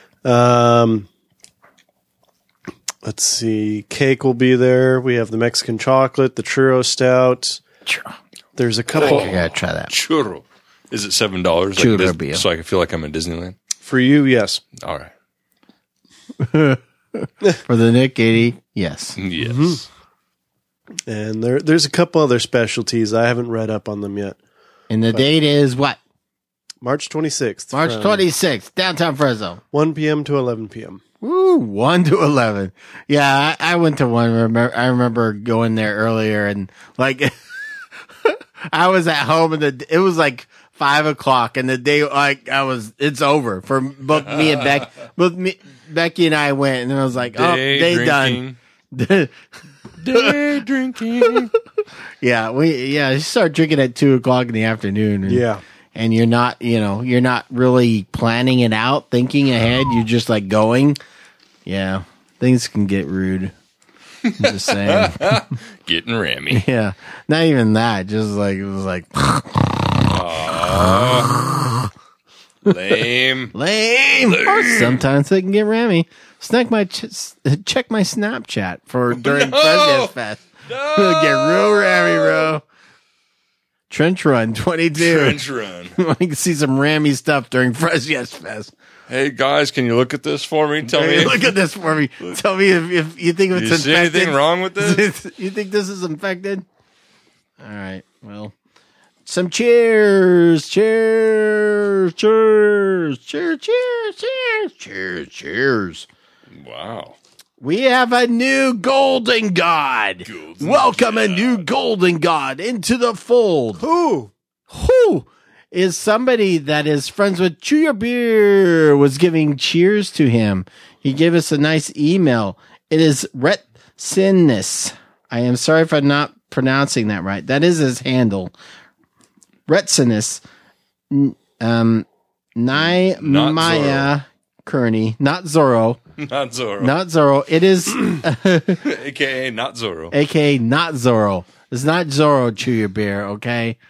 Let's see. Cake will be there. We have the Mexican chocolate, the churro stout. There's a couple. I gotta try that. Churro. Is it $7? Churro beer. So I can feel like I'm in Disneyland? For you, yes. All right. For the Nick 80, yes. Yes. Mm-hmm. And there's a couple other specialties. I haven't read up on them yet. And the date is what? March 26th. March 26th, downtown Fresno. 1 p.m. to 11 p.m. Woo, 1 to 11. Yeah, I went to one. I remember going there earlier and like I was at home and it was like 5 o'clock and the day it's over for both me and Beck. Becky and I went and I was like, they done. Day drinking. You start drinking at 2 o'clock in the afternoon. And you're not really planning it out, thinking ahead. You're just like going. Yeah. Things can get rude. I'm just saying. Getting rammy. Yeah. Not even that. Just like, it was like. Lame. Or sometimes they can get rammy. Check my Snapchat for during Fresno Fest. No. Get real rammy, bro. Trench Run 22. Trench Run. I can see some rammy stuff during Fresno Fest. Hey guys, can you look at this for me? Tell me. Look at this for me. Tell me if you think it's infected. See anything wrong with this? You think this is infected? All right. Well, some cheers. Wow. We have a new golden god. Welcome a new golden god into the fold. Who is somebody that is friends with Chew Your Beer was giving cheers to him. He gave us a nice email. It is Rhett Sinus. I am sorry if I'm not pronouncing that right. That is his handle. Rhett Sinus. Maya Kearney. Not Zorro. Not Zorro. Not Zorro. It is AKA not Zorro. AKA not Zorro. It's not Zorro Chew Your Beer, okay?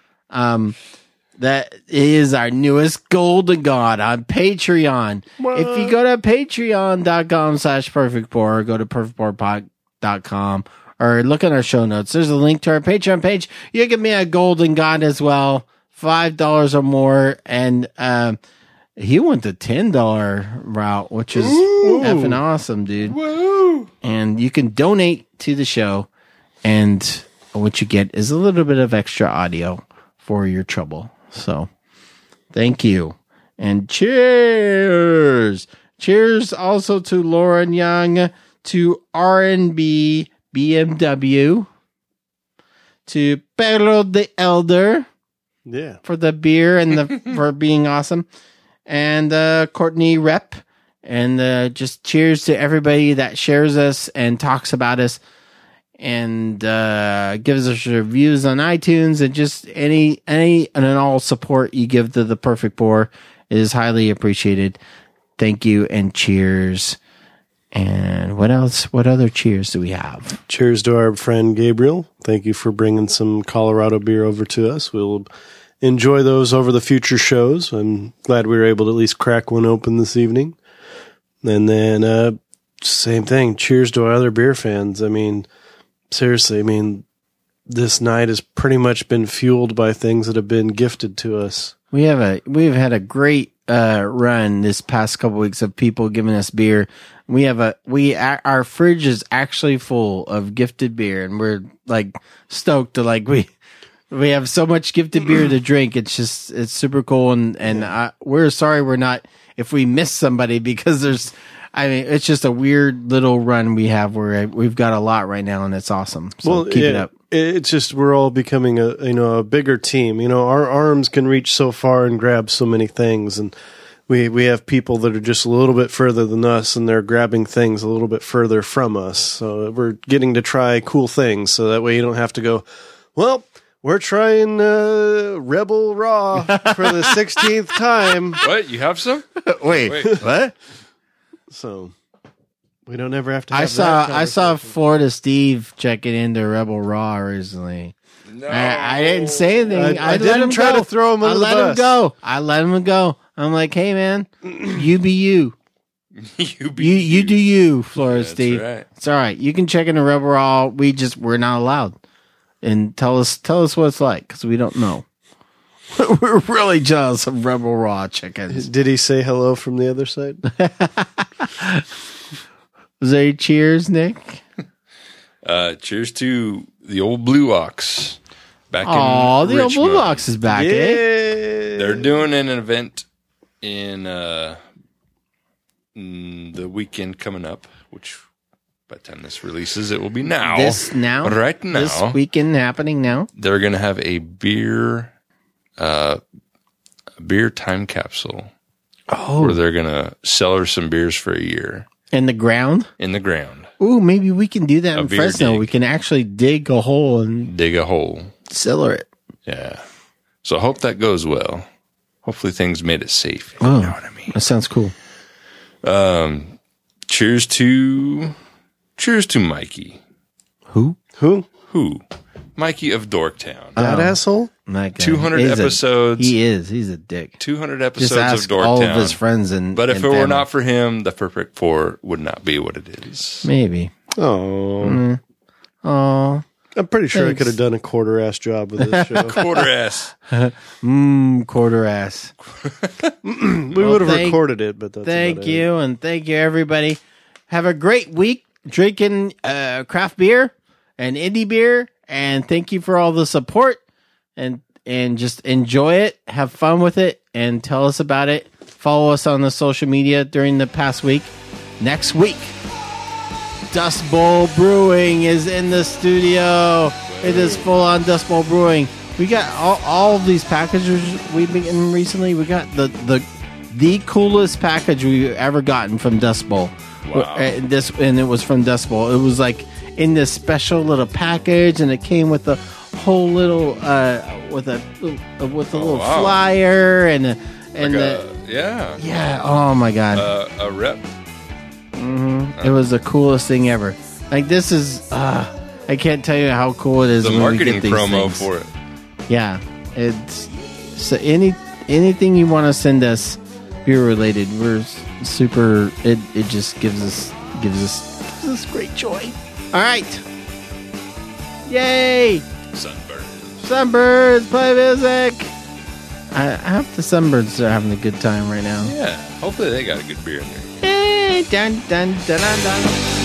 That is our newest golden god on Patreon. What? If you go to patreon.com/perfectpour or go to perfectpourpod.com or look at our show notes, there's a link to our Patreon page. You can be a golden god as well, $5 or more, and he went the $10 route, which is effing awesome, dude. Woo! And you can donate to the show, and what you get is a little bit of extra audio for your trouble. So, thank you. And cheers! Cheers also to Lauren Young, to R&B BMW, to Pedro the Elder, for the beer and for being awesome. And Courtney Rep, and just cheers to everybody that shares us and talks about us and gives us reviews on iTunes, and just any and all support you give to the Perfect Pour is highly appreciated. Thank you and cheers. And what else? What other cheers do we have? Cheers to our friend Gabriel. Thank you for bringing some Colorado beer over to us. We'll enjoy those over the future shows. I'm glad we were able to at least crack one open this evening. And same thing. Cheers to our other beer fans. I mean, seriously, this night has pretty much been fueled by things that have been gifted to us. We've had a great run this past couple weeks of people giving us beer. Our fridge is actually full of gifted beer, and we're like stoked to we have so much gifted beer to drink. It's super cool. And we're sorry if we miss somebody, because I mean, it's just a weird little run we have where we've got a lot right now, and it's awesome. So keep it up. It's just we're all becoming a bigger team. Our arms can reach so far and grab so many things, and we have people that are just a little bit further than us, and they're grabbing things a little bit further from us. So we're getting to try cool things, so that way you don't have to go, well, we're trying Rebel Raw for the 16th time. What? You have some? Wait, what? So we don't ever have to have I saw Florida Steve checking into Rebel Raw recently. No. I didn't say anything. I didn't try to throw him under the bus. I let him go. I'm like, hey, man, you be you. You do you, Florida Steve. Right. It's all right. You can check into Rebel Raw. We're not allowed. And tell us what it's like, because we don't know. We're really jealous of Rebel Raw chickens. Did he say hello from the other side? Was there cheers, Nick? Cheers to the old Blue Ox. Back in the old Richmond. Blue Ox is back, eh? They're doing an event in the weekend coming up, which by the time this releases, it will be now. Right now. This weekend happening now. They're going to have a beer time capsule. Oh. Where they're going to cellar some beers for a year. In the ground? In the ground. Ooh, maybe we can do that in Fresno. Dig. We can actually dig a hole and cellar it. Yeah. So I hope that goes well. Hopefully things made it safe. You know what I mean? That sounds cool. Cheers to Mikey. Who? Mikey of Dorktown. That asshole? 200 episodes. He's a dick. 200 episodes Just ask of Dorktown. all of his friends But if it were not for him, the Perfect Four would not be what it is. Maybe. Oh. Oh. I'm pretty sure I could have done a quarter-ass job with this show. Quarter-ass. Quarter-ass. We would have recorded it, but that's Thank you, and thank you, everybody. Have a great week drinking craft beer and indie beer, and thank you for all the support, and just enjoy it, have fun with it, and tell us about it. Follow us on the social media during the past week. Next week, Dust Bowl Brewing is in the studio. It is full on Dust Bowl Brewing. We got all of these packages we've been getting recently. We got the coolest package we've ever gotten from Dust Bowl. Wow. And it was from Dust Bowl. It was like in this special little package, and it came with a whole little with a little flyer and yeah. Oh my god. A rep. It was the coolest thing ever. Like, this is I can't tell you how cool it is. The when marketing we get these promo things. for it. Yeah, it's so anything you want to send us beer related, we're super. It just gives us great joy. All right, yay! Sunbirds, play music. I hope the Sunbirds are having a good time right now. Yeah, hopefully they got a good beer in there. Hey, dun dun dun dun dun.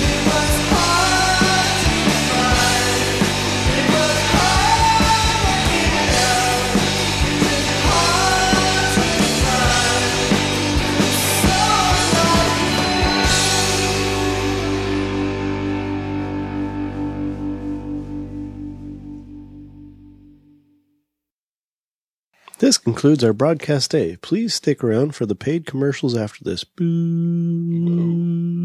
This concludes our broadcast day. Please stick around for the paid commercials after this. Boo.